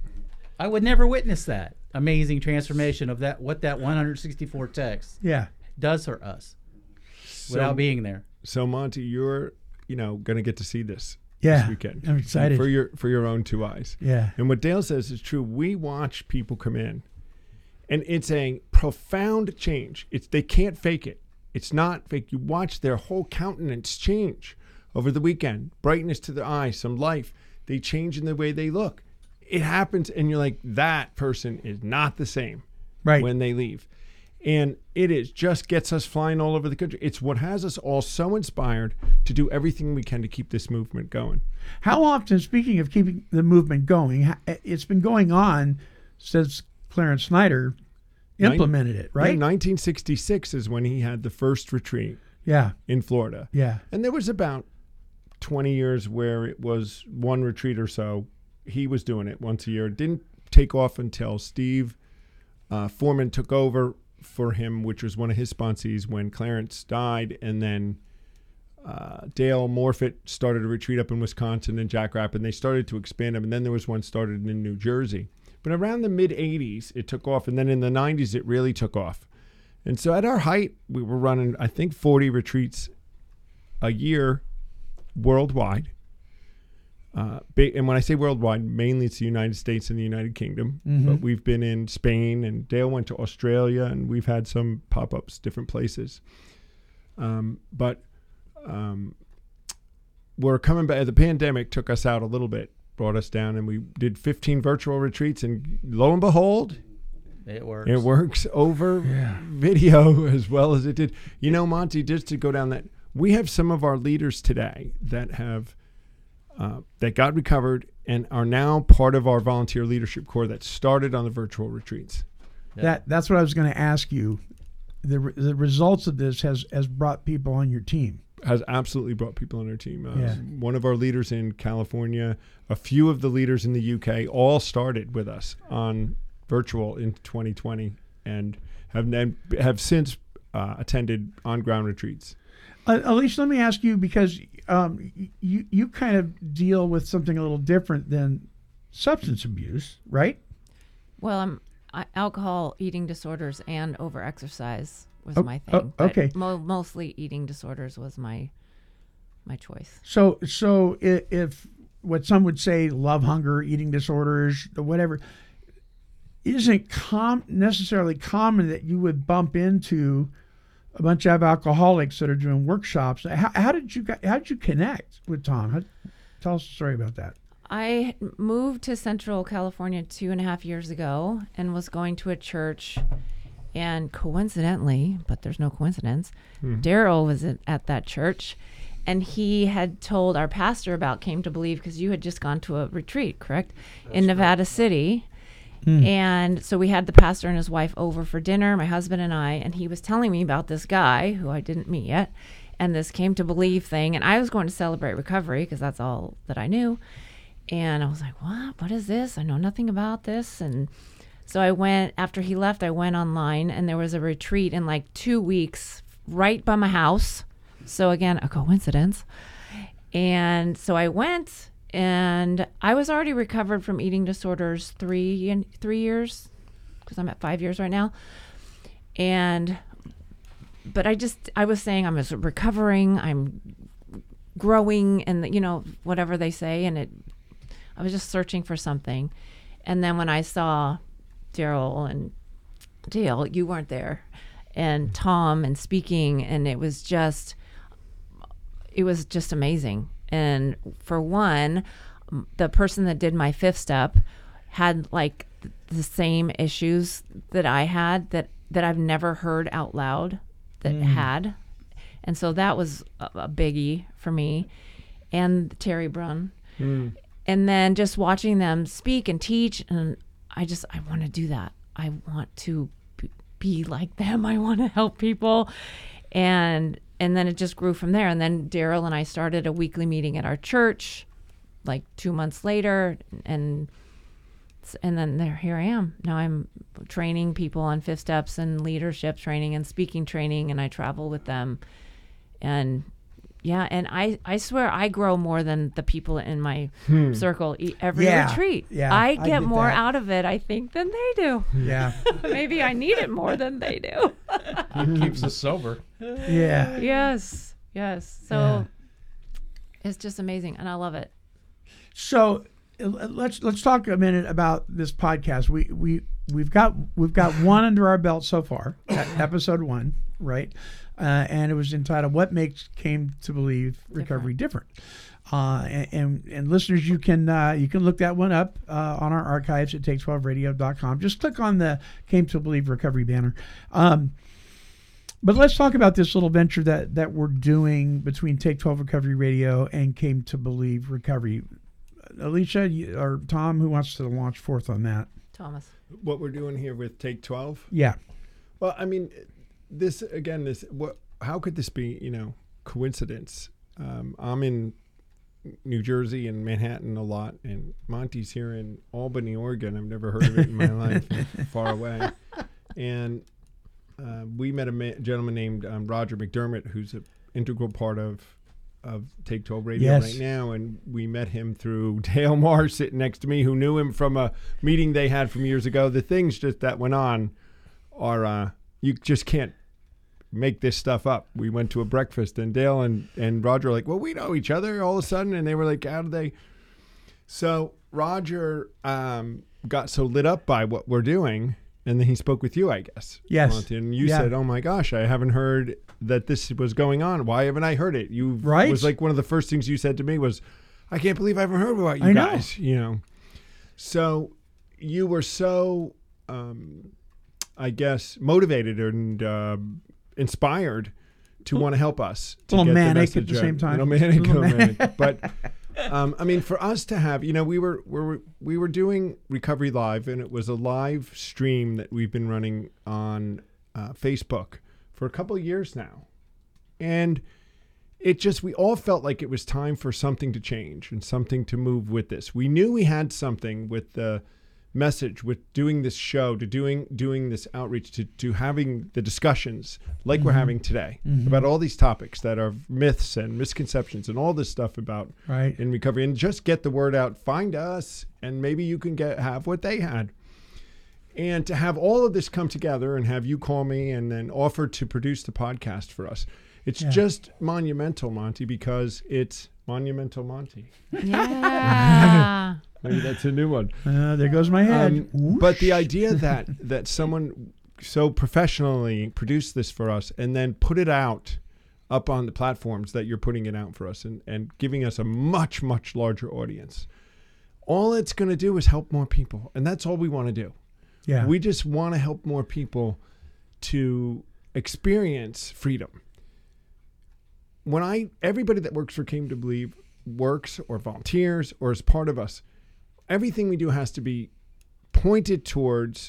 I would never witness that amazing transformation of that, what that one hundred sixty-four text Yeah. does for us without being there. So Monty, you're, you know, going to get to see this Yeah. this weekend. I'm excited. For your for your own two eyes. Yeah. And what Dale says is true. We watch people come in, and it's a profound change. It's they can't fake it. It's not fake. You watch their whole countenance change over the weekend. Brightness to their eyes, some life. They change in the way they look. It happens, and you're like, that person is not the same Right. when they leave. And it is just gets us flying all over the country. It's what has us all so inspired to do everything we can to keep this movement going. How often, speaking of keeping the movement going, ha- it's been going on since Clarence Snyder implemented it, right? Yeah, nineteen sixty-six is when he had the first retreat Yeah. in Florida. Yeah. And there was about twenty years where it was one retreat or so. He was doing it once a year. It didn't take off until Steve uh, Foreman took over for him, which was one of his sponsees when Clarence died. And then uh, Dale Morfitt started a retreat up in Wisconsin and Jack Rapp, and they started to expand them. And then there was one started in New Jersey. But around the mid eighties, it took off. And then in the nineties, it really took off. And so at our height, we were running, I think, forty retreats a year worldwide. Uh, ba- and when I say worldwide, mainly it's the United States and the United Kingdom. Mhm. But we've been in Spain, and Dale went to Australia, and we've had some pop-ups, different places. Um, but um, we're coming back. The pandemic took us out a little bit, brought us down, and we did fifteen virtual retreats. And lo and behold, It works. it works over Yeah. video as well as it did. You know, Monty, just to go down that, we have some of our leaders today that have uh, that got recovered and are now part of our volunteer leadership corps that started on the virtual retreats. Yeah. That that's what I was going to ask you. The re- the results of this has has brought people on your team. Has absolutely brought people on our team. Uh, Yeah. One of our leaders in California, a few of the leaders in the U K, all started with us on virtual in twenty twenty and have then have since uh, attended on-ground retreats. Uh, Alicia, let me ask you, because um, y- you you kind of deal with something a little different than substance abuse, right? Well, I'm I, alcohol, eating disorders, and overexercise was Oh, my oh, thing. but okay. Mo- mostly eating disorders was my my choice. So so if, if what some would say love hunger, eating disorders, whatever, isn't com- necessarily common that you would bump into a bunch of alcoholics that are doing workshops. How, how did you gu- how did you connect with Tom? How, tell us a story about that. I moved to Central California two and a half years ago and was going to a church, and coincidentally, but there's no coincidence, Daryl was at, at that church, and he had told our pastor about Came to Believe, because you had just gone to a retreat, correct, in Nevada City. And so we had the pastor and his wife over for dinner, my husband and I, and he was telling me about this guy who I didn't meet yet, and this Came to Believe thing. And I was going to Celebrate Recovery because that's all that I knew. And I was like, what? What is this? I know nothing about this. And so I went, after he left, I went online, and there was a retreat in like two weeks right by my house. So again, a coincidence. And so I went, and I was already recovered from eating disorders three in three years, because I'm at five years right now. And, but I just, I was saying I'm just recovering, I'm growing, and you know, whatever they say. And it, I was just searching for something. And then when I saw Daryl and Dale, you weren't there, and Tom, and speaking, and it was just, it was just amazing. And for one, m- the person that did my fifth step had like th- the same issues that I had that, that I've never heard out loud that had. And so that was a, a biggie for me. And Terry Brunn. And then just watching them speak and teach, and I just, I want to do that. I want to b- be like them. I want to help people. And and then it just grew from there. And then Daryl and I started a weekly meeting at our church like two months later. And and then there, here I am. Now I'm training people on fifth steps and leadership training and speaking training, and I travel with them. And Yeah, and I, I swear I grow more than the people in my Hmm. circle e- every Yeah, retreat. yeah, I I get, get more that. out of it, I think, than they do. Yeah. Maybe I need it more than they do. Keeps us sober. Yeah. Yes, yes. So Yeah. it's just amazing, and I love it. So uh, let's let's talk a minute about this podcast. We we we've got we've got one under our belt so far, e- episode one, right? Uh, and it was entitled "What Makes Came to Believe Recovery Different." Uh, and, and and listeners, you can uh, you can look that one up uh, on our archives at take twelve radio dot com. Just click on the "Came to Believe Recovery" banner. Um, But let's talk about this little venture that, that we're doing between Take twelve Recovery Radio and Came to Believe Recovery. Alicia you, or Tom, who wants to launch forth on that? Thomas. What we're doing here with Take twelve? Yeah. Well, I mean, this again, this what? How could this be? You know, coincidence? Um, I'm in New Jersey and Manhattan a lot, and Monty's here in Albany, Oregon. I've never heard of it in my life, far away. And uh, we met a ma- gentleman named um, Roger McDermott, who's an integral part of of Take twelve Radio Yes. right now, and we met him through Dale Marr sitting next to me, who knew him from a meeting they had from years ago. The things just that went on are uh, you just can't make this stuff up. We went to a breakfast, and Dale and, and Roger were like, well, we know each other all of a sudden, and they were like, how did they? So Roger um, got so lit up by what we're doing, and then he spoke with you, I guess. Yes. Monty, and you Yeah. said, oh my gosh, I haven't heard that this was going on. Why haven't I heard it? You Right. was like one of the first things you said to me was, I can't believe I haven't heard about you I know. guys. You know, so you were so, um, I guess, motivated and uh, inspired to want to help us. To A little get manic message at the out. same time. A little manic, A little a little manic. But um, I mean, for us to have, you know, we were we were we were doing Recovery Live, and it was a live stream that we've been running on uh, Facebook for a couple of years now, and it just we all felt like it was time for something to change and something to move with this. We knew we had something with the message, with doing this show, to doing doing this outreach, to to having the discussions like we're having today about all these topics that are myths and misconceptions and all this stuff about Right. in recovery, and just get the word out. Find us, and maybe you can get have what they had. And to have all of this come together and have you call me and then offer to produce the podcast for us, it's Yeah. just monumental, Monty, because it's Monumental Monty. Yeah. Maybe that's a new one. Uh, there goes my head. Um, but the idea that that someone so professionally produced this for us and then put it out up on the platforms that you're putting it out for us, and, and giving us a much, much larger audience, all it's going to do is help more people. And that's all we want to do. yeah. We just want to help more people to experience freedom. When I, everybody that works for Came to Believe works or volunteers or is part of us, everything we do has to be pointed towards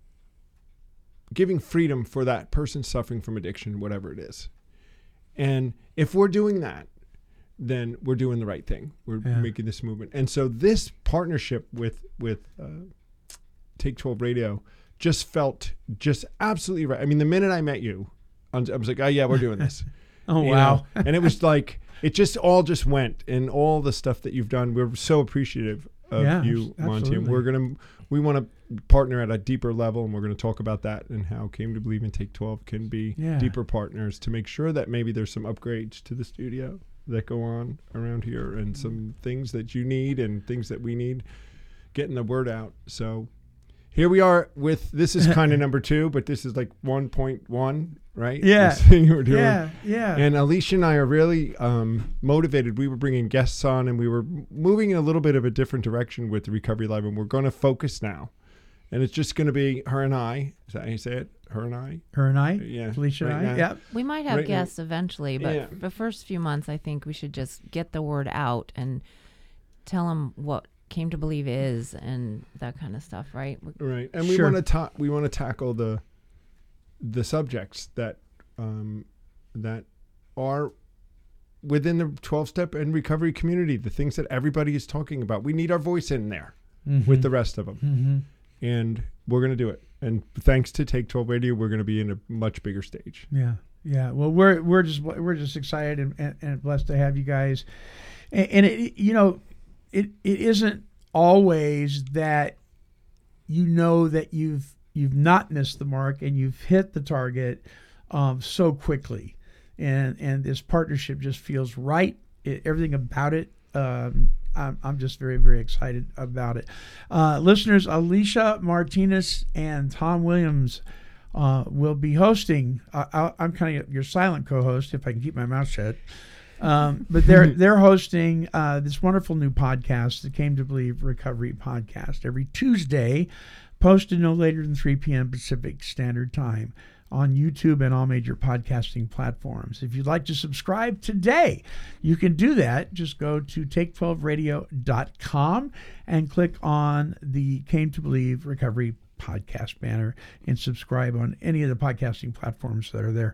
giving freedom for that person suffering from addiction, whatever it is. And if we're doing that, then we're doing the right thing. We're Yeah. making this movement. And so this partnership with, with uh, Take twelve Radio just felt just absolutely right. I mean, the minute I met you, I was I was like, oh yeah, we're doing this. oh, You wow. know? And it was like, it just all just went, and all the stuff that you've done, we're so appreciative of Yeah, you, abs- Monty. And absolutely. we're going to, we want to partner at a deeper level, and we're going to talk about that and how Came to Believe and Take twelve can be Yeah. deeper partners to make sure that maybe there's some upgrades to the studio that go on around here, and some things that you need and things that we need, getting the word out. So here we are with, this is kind of number two, but this is like one point one, right? Yeah. This thing we're doing. Yeah. Yeah. And Alicia and I are really um, motivated. We were bringing guests on, and we were moving in a little bit of a different direction with the Recovery Live, and we're going to focus now. And it's just going to be her and I. Is that how you say it? Her and I? Her and I. Yeah. Felicia Right and I. now. Yeah. We might have Right now- guests eventually, but Yeah. the first few months, I think we should just get the word out and tell them what Came to Believe is and that kind of stuff, right? Right. And we Sure. want to ta- we want to tackle the the subjects that um, that are within the twelve-step and recovery community, the things that everybody is talking about. We need our voice in there with the rest of them. Mm-hmm. And we're going to do it. And thanks to Take twelve Radio, we're going to be in a much bigger stage. Yeah. Yeah, well, we're we're just we're just excited and, and, and blessed to have you guys, and, and it, you know, it it isn't always that you know that you've you've not missed the mark and you've hit the target um, so quickly, and and this partnership just feels right. It, everything about it. Um, I'm, I'm just very, very excited about it. Uh, listeners, Alicia Martinez and Tom Williams uh, will be hosting. I, I, I'm kind of your silent co-host, if I can keep my mouth shut. Um, but they're they're hosting uh, this wonderful new podcast, the Came to Believe Recovery Podcast, every Tuesday, posted no later than three p.m. Pacific Standard Time on YouTube and all major podcasting platforms. If you'd like to subscribe today, you can do that. Just go to take twelve radio dot com and click on the Came to Believe Recovery Podcast banner and subscribe on any of the podcasting platforms that are there.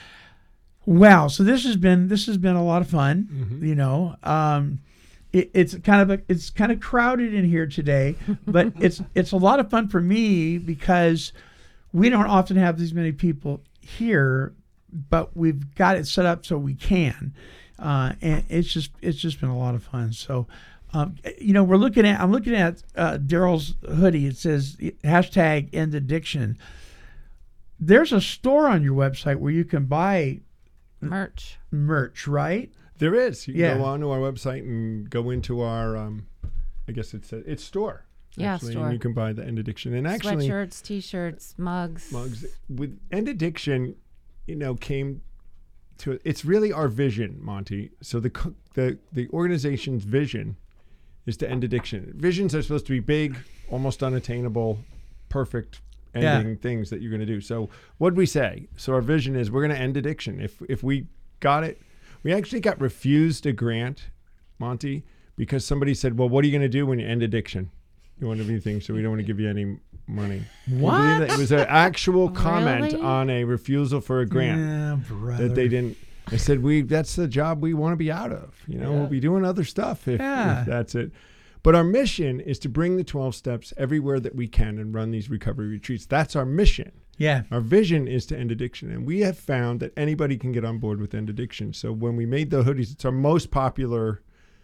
Wow, so this has been this has been a lot of fun. Mm-hmm. You know, um, it, it's kind of a, it's kind of crowded in here today, but it's it's a lot of fun for me because we don't often have these many people here, but we've got it set up so we can, uh, and it's just it's just been a lot of fun. So, um, you know, we're looking at I'm looking at uh, Daryl's hoodie. It says hashtag End Addiction. There's a store on your website where you can buy merch. Merch, right? There is. You can Yeah. go onto our website and go into our, um, I guess it's a, it's store. Yeah, actually, store. And you can buy the End Addiction. And actually, Sweatshirts, T-shirts, mugs. mugs with End Addiction, you know, came to it's really our vision, Monty. So the co- the the organization's vision is to end addiction. Visions are supposed to be big, almost unattainable, perfect ending Yeah. things that you're going to do. So what'd we say? So our vision is we're going to end addiction. If if we got it, we actually got refused a grant, Monty, because somebody said, "Well, what are you going to do when you end addiction? You want to do things, so we don't want to give you any money." What? Can you believe that? It was an actual comment Really? on a refusal for a grant Yeah, brother. that they didn't. They said, "We that's the job we want to be out of. You know, Yeah. we'll be doing other stuff if, Yeah. if that's it." But our mission is to bring the twelve steps everywhere that we can and run these recovery retreats. That's our mission. Yeah. Our vision is to end addiction, and we have found that anybody can get on board with end addiction. So when we made the hoodies, it's our most popular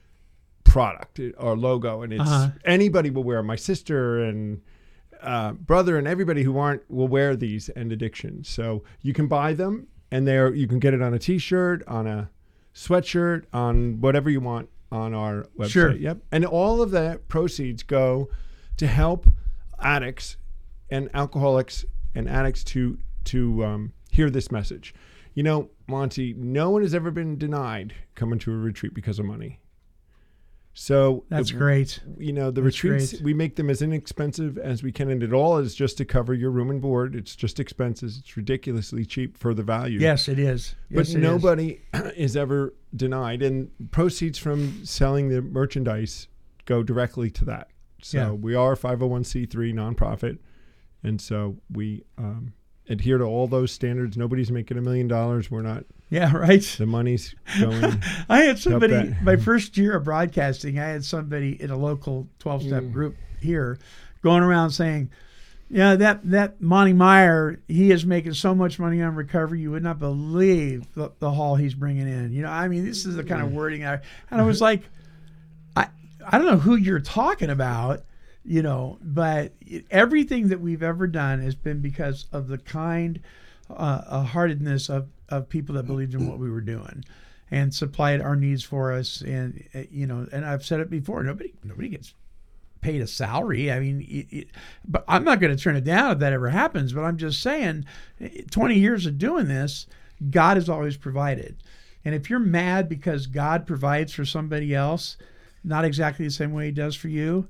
product, it- our logo, and it's Uh-huh. anybody will wear. My sister and uh, brother and everybody who aren't will wear these end addiction. So you can buy them, and they're you can get it on a T-shirt, on a sweatshirt, on whatever you want on our website. Sure. Yep. And all of the proceeds go to help addicts and alcoholics and addicts to to um, hear this message. You know, Monty, no one has ever been denied coming to a retreat because of money. So That's if- great. You know, the That's retreats, great. we make them as inexpensive as we can, and it all is just to cover your room and board. It's just expenses. It's ridiculously cheap for the value. Yes, it is. But Yes, it is. nobody is ever denied, and proceeds from selling the merchandise go directly to that. So Yeah. we are a five oh one c three nonprofit, and so we um, adhere to all those standards. Nobody's making a million dollars. We're not. Yeah, right. The money's going. I had somebody, that. my first year of broadcasting, I had somebody in a local twelve-step Mm. group here going around saying, yeah, that, that Monty Meyer, he is making so much money on recovery, you would not believe the, the haul he's bringing in. You know, I mean, this is the kind of wording I, and I was like, I, I don't know who you're talking about, you know, but it, everything that we've ever done has been because of the kind uh, uh, heartedness of, of people that believed in what we were doing and supplied our needs for us. And, uh, you know, and I've said it before, nobody, nobody gets paid a salary. I mean, it, it, but I'm not going to turn it down if that ever happens, but I'm just saying twenty years of doing this, God has always provided. And if you're mad because God provides for somebody else, not exactly the same way he does for you.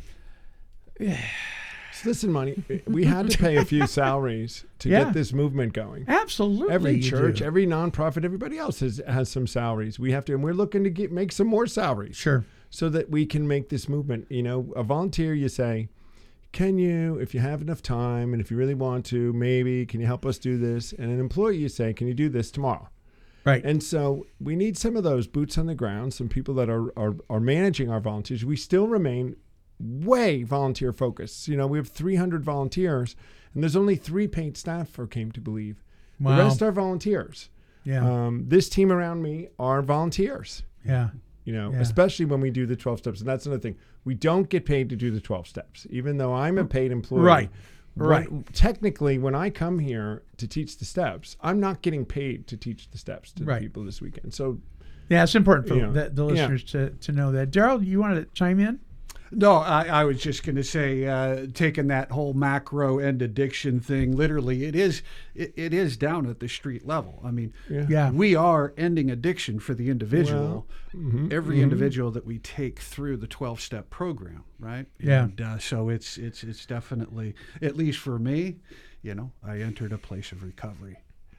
So listen, money. We had to pay a few salaries to Yeah. get this movement going. Absolutely. Every you church, do. every nonprofit, everybody else has, has some salaries. We have to, and we're looking to get make some more salaries. Sure. So that we can make this movement. You know, a volunteer, you say, can you, if you have enough time and if you really want to, maybe, can you help us do this? And an employee, you say, can you do this tomorrow? Right. And so we need some of those boots on the ground, some people that are, are, are managing our volunteers. We still remain way volunteer focused. You know, we have three hundred volunteers and there's only three paid staff for Came to Believe. Wow. The rest are volunteers. Yeah. Um, this team around me are volunteers. Yeah. You know, Yeah. especially when we do the twelve steps. And that's another thing. We don't get paid to do the twelve steps, even though I'm a paid employee. Right. What- Right. Technically, when I come here to teach the steps, I'm not getting paid to teach the steps to Right. the people this weekend. So, Yeah, it's important for You know, the, the yeah. listeners to, to know that. Daryl, you want to chime in? No, I, I was just going to say, uh, taking that whole macro end addiction thing, literally, it is it, it is down at the street level. I mean, yeah. Yeah. we are ending addiction for the individual, Well, mhm, every mhm. individual that we take through the twelve-step program, right? Yeah. And uh, so it's it's it's definitely, at least for me, you know, I entered a place of recovery.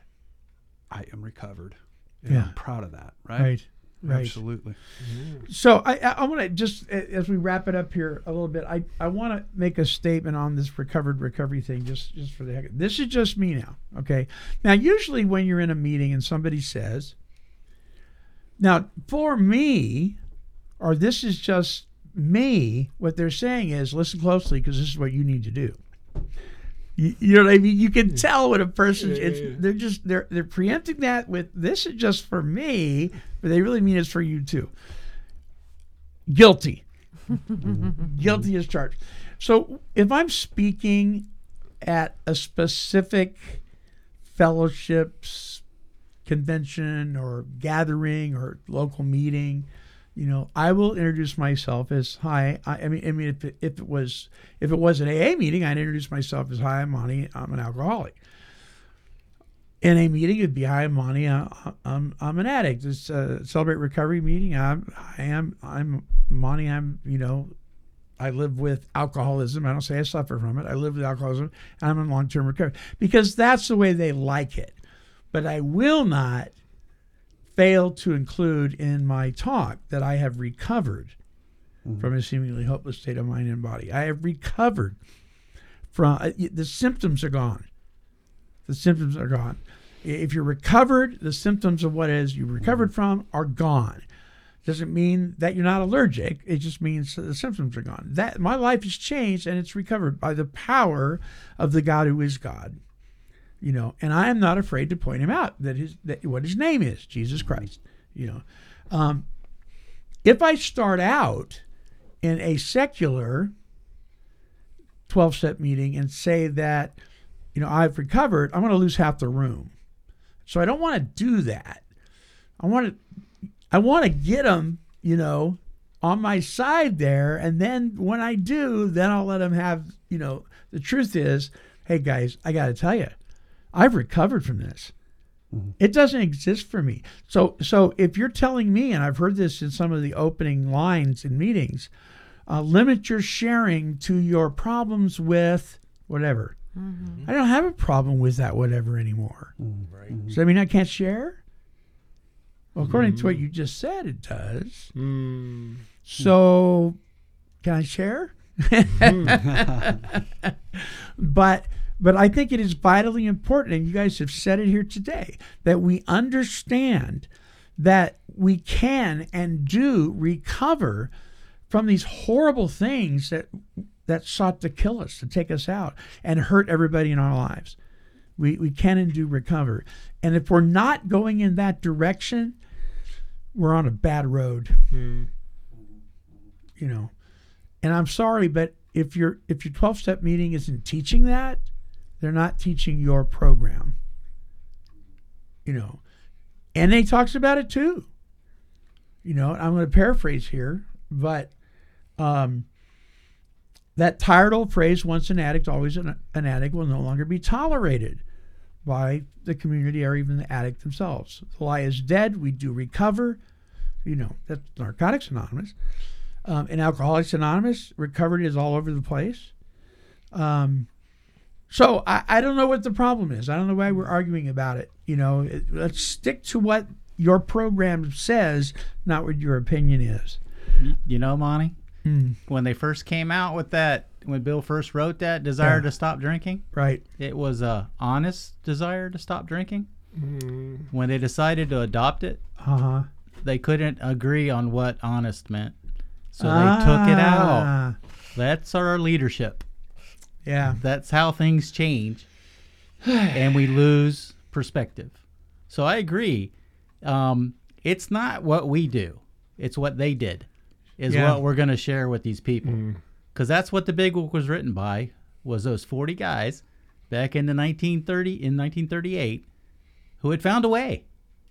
I am recovered. And Yeah. I'm proud of that, right? Right. Right. Absolutely. So I, I, I want to just, a- as we wrap it up here a little bit, I, I want to make a statement on this recovered recovery thing, just, just for the heck of it. This is just me now, okay? Now, usually when you're in a meeting and somebody says, now, for me, or this is just me, what they're saying is, listen closely, because this is what you need to do. You, you know what I mean? You can tell when a person, Yeah, yeah, it's, yeah. they're just, they're, they're preempting that with, this is just for me, but they really mean it's for you too. Guilty. Guilty as charged. So if I'm speaking at a specific fellowships, convention, or gathering, or local meeting, you know, I will introduce myself as hi. I, I mean, I mean, if it, if it was if it was an A A meeting, I'd introduce myself as hi, I'm Monty. I'm an alcoholic. In a meeting, it'd be hi, I'm Monty. I, I'm I'm an addict. It's a Celebrate Recovery meeting. I'm I am I'm Monty. I'm you know, I live with alcoholism. I don't say I suffer from it. I live with alcoholism. And I'm in long-term recovery because that's the way they like it. But I will not fail to include in my talk that I have recovered mm-hmm. from a seemingly hopeless state of mind and body. I have recovered from uh, the symptoms are gone. The symptoms are gone. If you're recovered, the symptoms of what it is you recovered mm-hmm. from are gone. Doesn't mean that you're not allergic. It just means the symptoms are gone. That my life has changed and it's recovered by the power of the God who is God. You know, and I am not afraid to point him out that his that what his name is, Jesus Christ. You know, um, if I start out in a secular twelve-step meeting and say that, you know, I've recovered, I'm going to lose half the room. So I don't want to do that. I want to, I want to get them, you know, on my side there, and then when I do, then I'll let them have, you know, the truth is, hey guys, I got to tell you. I've recovered from this. Mm-hmm. It doesn't exist for me. So so if you're telling me, and I've heard this in some of the opening lines in meetings, uh, limit your sharing to your problems with whatever. Mm-hmm. I don't have a problem with that whatever anymore. Mm-hmm. Right. Does that mean I can't share? Well, according mm-hmm. to what you just said, it does. Mm. So can I share? but... But I think it is vitally important, and you guys have said it here today, that we understand that we can and do recover from these horrible things that that sought to kill us, to take us out, and hurt everybody in our lives. We we can and do recover. And if we're not going in that direction, we're on a bad road. Mm. You know. And I'm sorry, but if your if your twelve-step meeting isn't teaching that, they're not teaching your program. You know. N A talks about it too. You know, I'm going to paraphrase here, but um, that tired old phrase, once an addict, always an, an addict, will no longer be tolerated by the community or even the addict themselves. The lie is dead. We do recover. You know, that's Narcotics Anonymous. Um, in Alcoholics Anonymous, recovery is all over the place. Um, so I, I don't know what the problem is. I don't know why we're arguing about it. You know, it, let's stick to what your program says, not what your opinion is. You, you know, Monty, Mm. when they first came out with that, when Bill first wrote that desire Yeah. to stop drinking, Right. it was a honest desire to stop drinking. Mm. When they decided to adopt it, Uh-huh. they couldn't agree on what honest meant. So they took it out. Ah, That's our leadership. Yeah. That's how things change. And we lose perspective. So I agree. Um, it's not what we do. It's what they did is Yeah. what we're going to share with these people. Because that's what the Big Book was written by, was those forty guys back in the nineteen thirty in nineteen thirty-eight who had found a way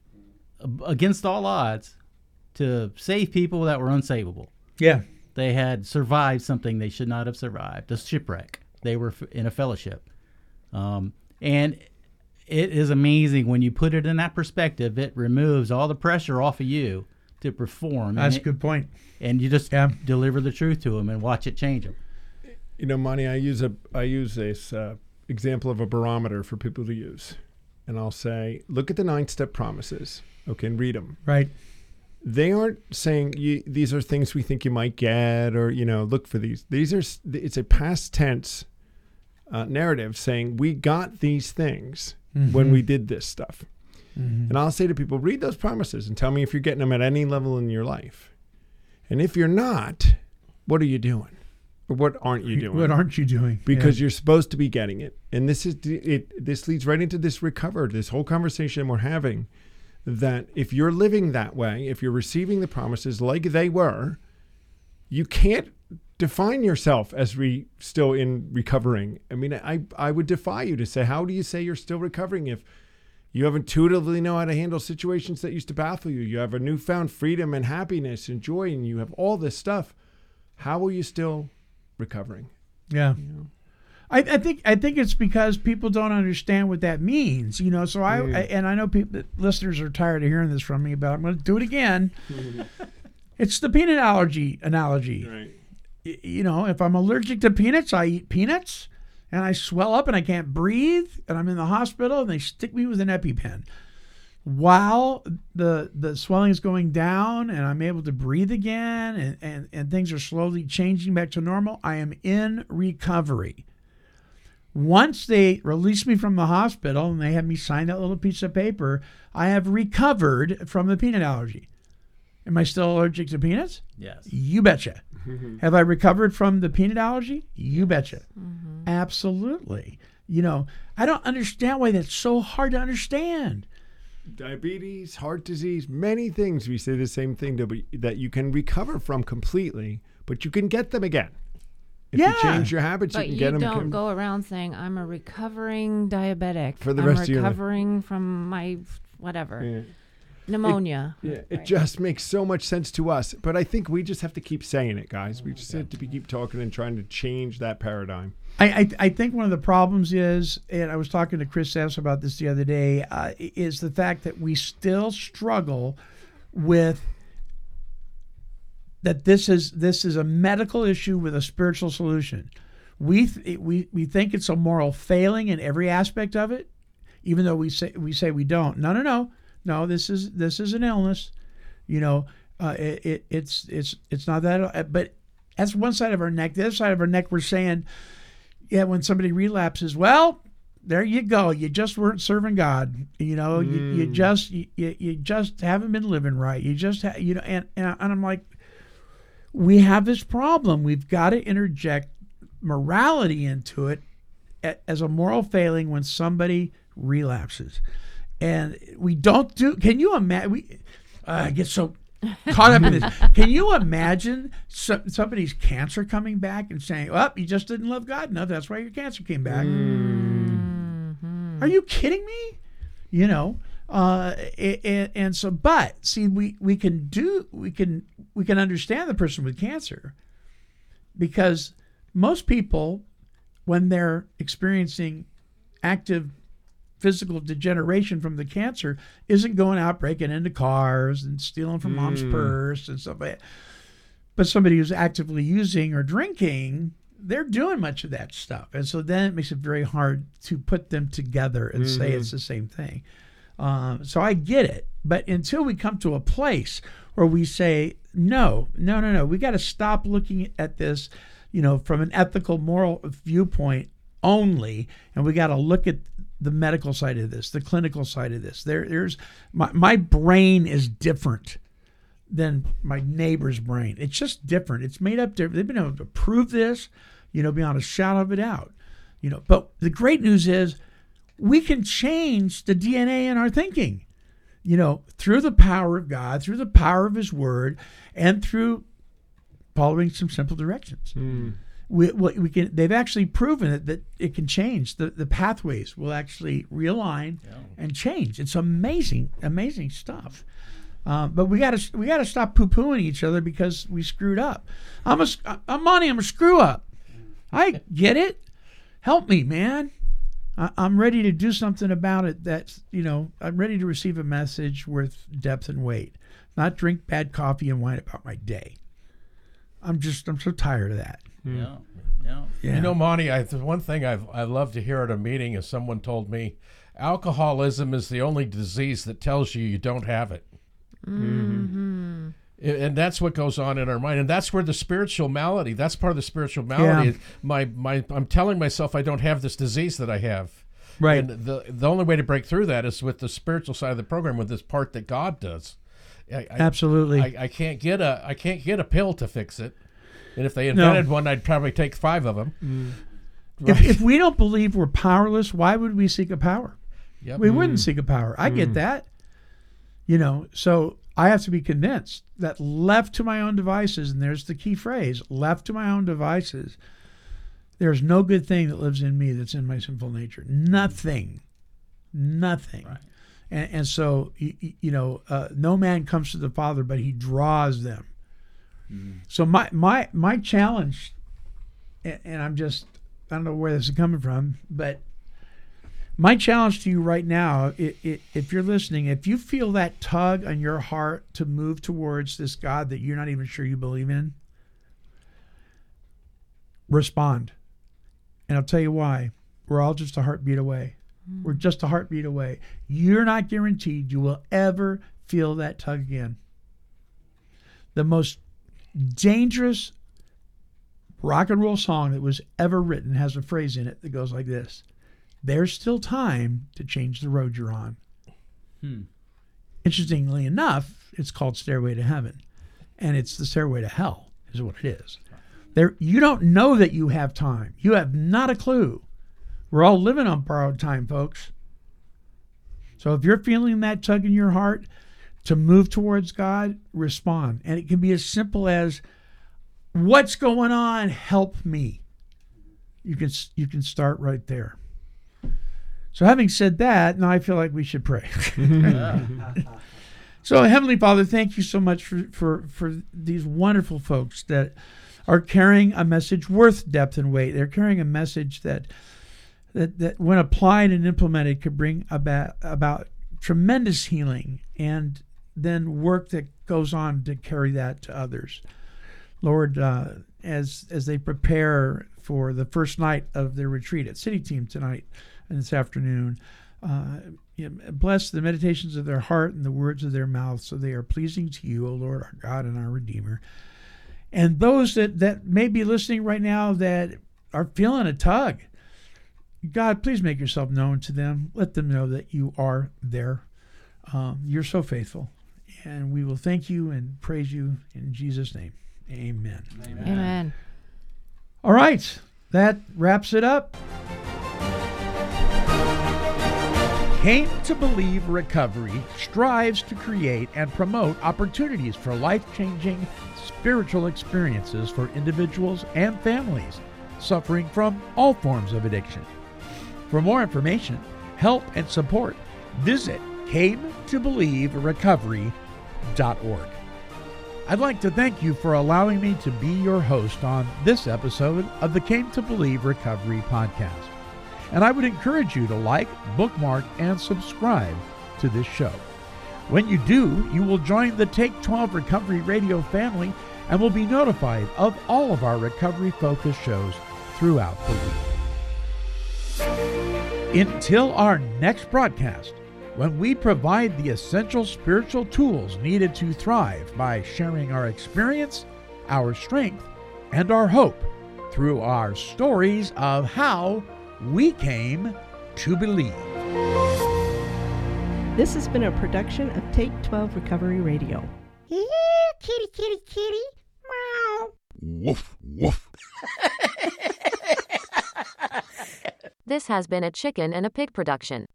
against all odds to save people that were unsavable. Yeah. They had survived something they should not have survived, a shipwreck. They were f- in a fellowship. Um, and it is amazing when you put it in that perspective, it removes all the pressure off of you to perform. That's a and, good point. and you just Yeah. deliver the truth to them and watch it change them. You know, Monty, I use a I use this uh, example of a barometer for people to use, and I'll say, look at the nine-step promises, okay, and read them. Right. They aren't saying you, these are things we think you might get, or you know, look for these. These are s- it's a past tense uh, narrative saying we got these things when we did this stuff. And I'll say to people, read those promises and tell me if you're getting them at any level in your life. And if you're not, what are you doing? Or what aren't you doing? What aren't you doing? Because you're supposed to be getting it. And this is it. This leads right into this recovered, this whole conversation we're having, that if you're living that way, if you're receiving the promises like they were, you can't define yourself as re still in recovering. I mean, I, I would defy you to say, how do you say you're still recovering if you have intuitively know how to handle situations that used to baffle you? You have a newfound freedom and happiness and joy, and you have all this stuff. How are you still recovering? Yeah. I, I think I think it's because people don't understand what that means, you know. So I, I and I know people, listeners are tired of hearing this from me, but I'm going to do it again. It's the peanut allergy analogy. Right. Y- You know, if I'm allergic to peanuts, I eat peanuts, and I swell up and I can't breathe, and I'm in the hospital, and they stick me with an EpiPen. While the the swelling is going down and I'm able to breathe again, and, and, and things are slowly changing back to normal, I am in recovery. Once they release me from the hospital and they have me sign that little piece of paper, I have recovered from the peanut allergy. Am I still allergic to peanuts? Yes. You betcha. Have I recovered from the peanut allergy? You betcha. Absolutely. You know, I don't understand why that's so hard to understand. Diabetes, heart disease, many things we say the same thing that, we, that you can recover from completely, but you can get them again. If Yeah. you change your habits, But you you can get them don't again. go around saying, I'm a recovering diabetic. For the I'm rest of your life. recovering from my whatever. Yeah. Pneumonia. Yeah, it just makes so much sense to us. But I think we just have to keep saying it, guys. We just have to be, keep talking and trying to change that paradigm. I, I I think one of the problems is, and I was talking to Chris S. about this the other day, uh, is the fact that we still struggle with that this is this is a medical issue with a spiritual solution. We th- we we think it's a moral failing in every aspect of it, even though we say we say we don't. No, no, no, no. This is this is an illness. You know, uh, it, it it's it's it's not that. But that's one side of our neck. The other side of our neck, we're saying, yeah, when somebody relapses, well, there you go. You just weren't serving God. You know, you, you just you, you just haven't been living right. You just ha- you know, and, and and I'm like, we have this problem. We've got to interject morality into it a- as a moral failing when somebody relapses, and we don't do. Can you imagine? We uh, I get so caught up in this. Can you imagine so, somebody's cancer coming back and saying, "Well, you just didn't love God enough. That's why your cancer came back." Are you kidding me? You know, uh, and, and so, but see, we, we can do, we can, we can understand the person with cancer, because most people, when they're experiencing active physical degeneration from the cancer, isn't going out breaking into cars and stealing from mom's purse and stuff like that. But somebody who's actively using or drinking, they're doing much of that stuff. And so then it makes it very hard to put them together and say it's the same thing. Um, so I get it. But until we come to a place where we say, no, no, no, no, we got to stop looking at this, you know, from an ethical, moral viewpoint only, and we got to look at the medical side of this, the clinical side of this. There, there's my, my brain is different than my neighbor's brain. It's just different. It's made up different. They've been able to prove this, you know, beyond a shadow of a doubt. You know, but the great news is we can change the D N A in our thinking, you know, through the power of God, through the power of his word, and through following some simple directions. Mm. We, we can. They've actually proven it, that it can change. The, the pathways will actually realign Yeah. and change. It's amazing, amazing stuff. Um, but we got to we got to stop poo-pooing each other because we screwed up. I'm a I'm Monty. I'm a screw up. I get it. Help me, man. I, I'm ready to do something about it. That's, you know, I'm ready to receive a message worth depth and weight. Not drink bad coffee and whine about my day. I'm just I'm so tired of that. Yeah. Yeah. Yeah. You know, Monty, I, the one thing I've, I love to hear at a meeting is someone told me alcoholism is the only disease that tells you you don't have it. Mm-hmm. And that's what goes on in our mind, and that's where the spiritual malady. That's part of the spiritual malady. Yeah. My my, I'm telling myself I don't have this disease that I have. Right. And the the only way to break through that is with the spiritual side of the program, with this part that God does. I, I, Absolutely. I, I can't get a I can't get a pill to fix it. And if they invented one, I'd probably take five of them. Mm. If, if we don't believe we're powerless, why would we seek a power? Yep. We wouldn't seek a power. I get that. You know, so I have to be convinced that left to my own devices, and there's the key phrase, left to my own devices, there's no good thing that lives in me that's in my sinful nature. Nothing. Nothing. Right. And, and so, you, you know, uh, no man comes to the Father, but he draws them. Mm. So my, my, my challenge, and, and I'm just, I don't know where this is coming from, but my challenge to you right now, it, it, if you're listening, if you feel that tug on your heart to move towards this God that you're not even sure you believe in, respond. And I'll tell you why. We're all just a heartbeat away. Mm. We're just a heartbeat away. You're not guaranteed you will ever feel that tug again. The most dangerous rock and roll song that was ever written has a phrase in it that goes like this: there's still time to change the road you're on. Hmm. Interestingly enough, it's called Stairway to Heaven, and it's the stairway to hell is what it is. There, you don't know that you have time. You have not a clue. We're all living on borrowed time, folks. So if you're feeling that tug in your heart to move towards God, respond. And it can be as simple as, what's going on? Help me. You can you can start right there. So having said that, now I feel like we should pray. So Heavenly Father, thank you so much for, for, for these wonderful folks that are carrying a message worth depth and weight. They're carrying a message that that, that when applied and implemented could bring about, about tremendous healing, and then work that goes on to carry that to others. Lord, uh, as as they prepare for the first night of their retreat at City Team tonight and this afternoon, uh, you know, bless the meditations of their heart and the words of their mouth, so they are pleasing to you, O Lord, our God and our Redeemer. And those that, that may be listening right now that are feeling a tug, God, please make yourself known to them. Let them know that you are there. Um, you're so faithful. And we will thank you and praise you in Jesus' name. Amen. Amen. Amen. All right. That wraps it up. Came to Believe Recovery strives to create and promote opportunities for life-changing spiritual experiences for individuals and families suffering from all forms of addiction. For more information, help, and support, visit came to believe recovery dot org. I'd like to thank you for allowing me to be your host on this episode of the Came to Believe Recovery podcast. And I would encourage you to like, bookmark, and subscribe to this show. When you do, you will join the Take twelve Recovery Radio family and will be notified of all of our recovery-focused shows throughout the week. Until our next broadcast, when we provide the essential spiritual tools needed to thrive by sharing our experience, our strength, and our hope through our stories of how we came to believe. This has been a production of Take twelve Recovery Radio. Yeah, kitty, kitty, kitty. Meow. Woof, woof. This has been a Chicken and a Pig production.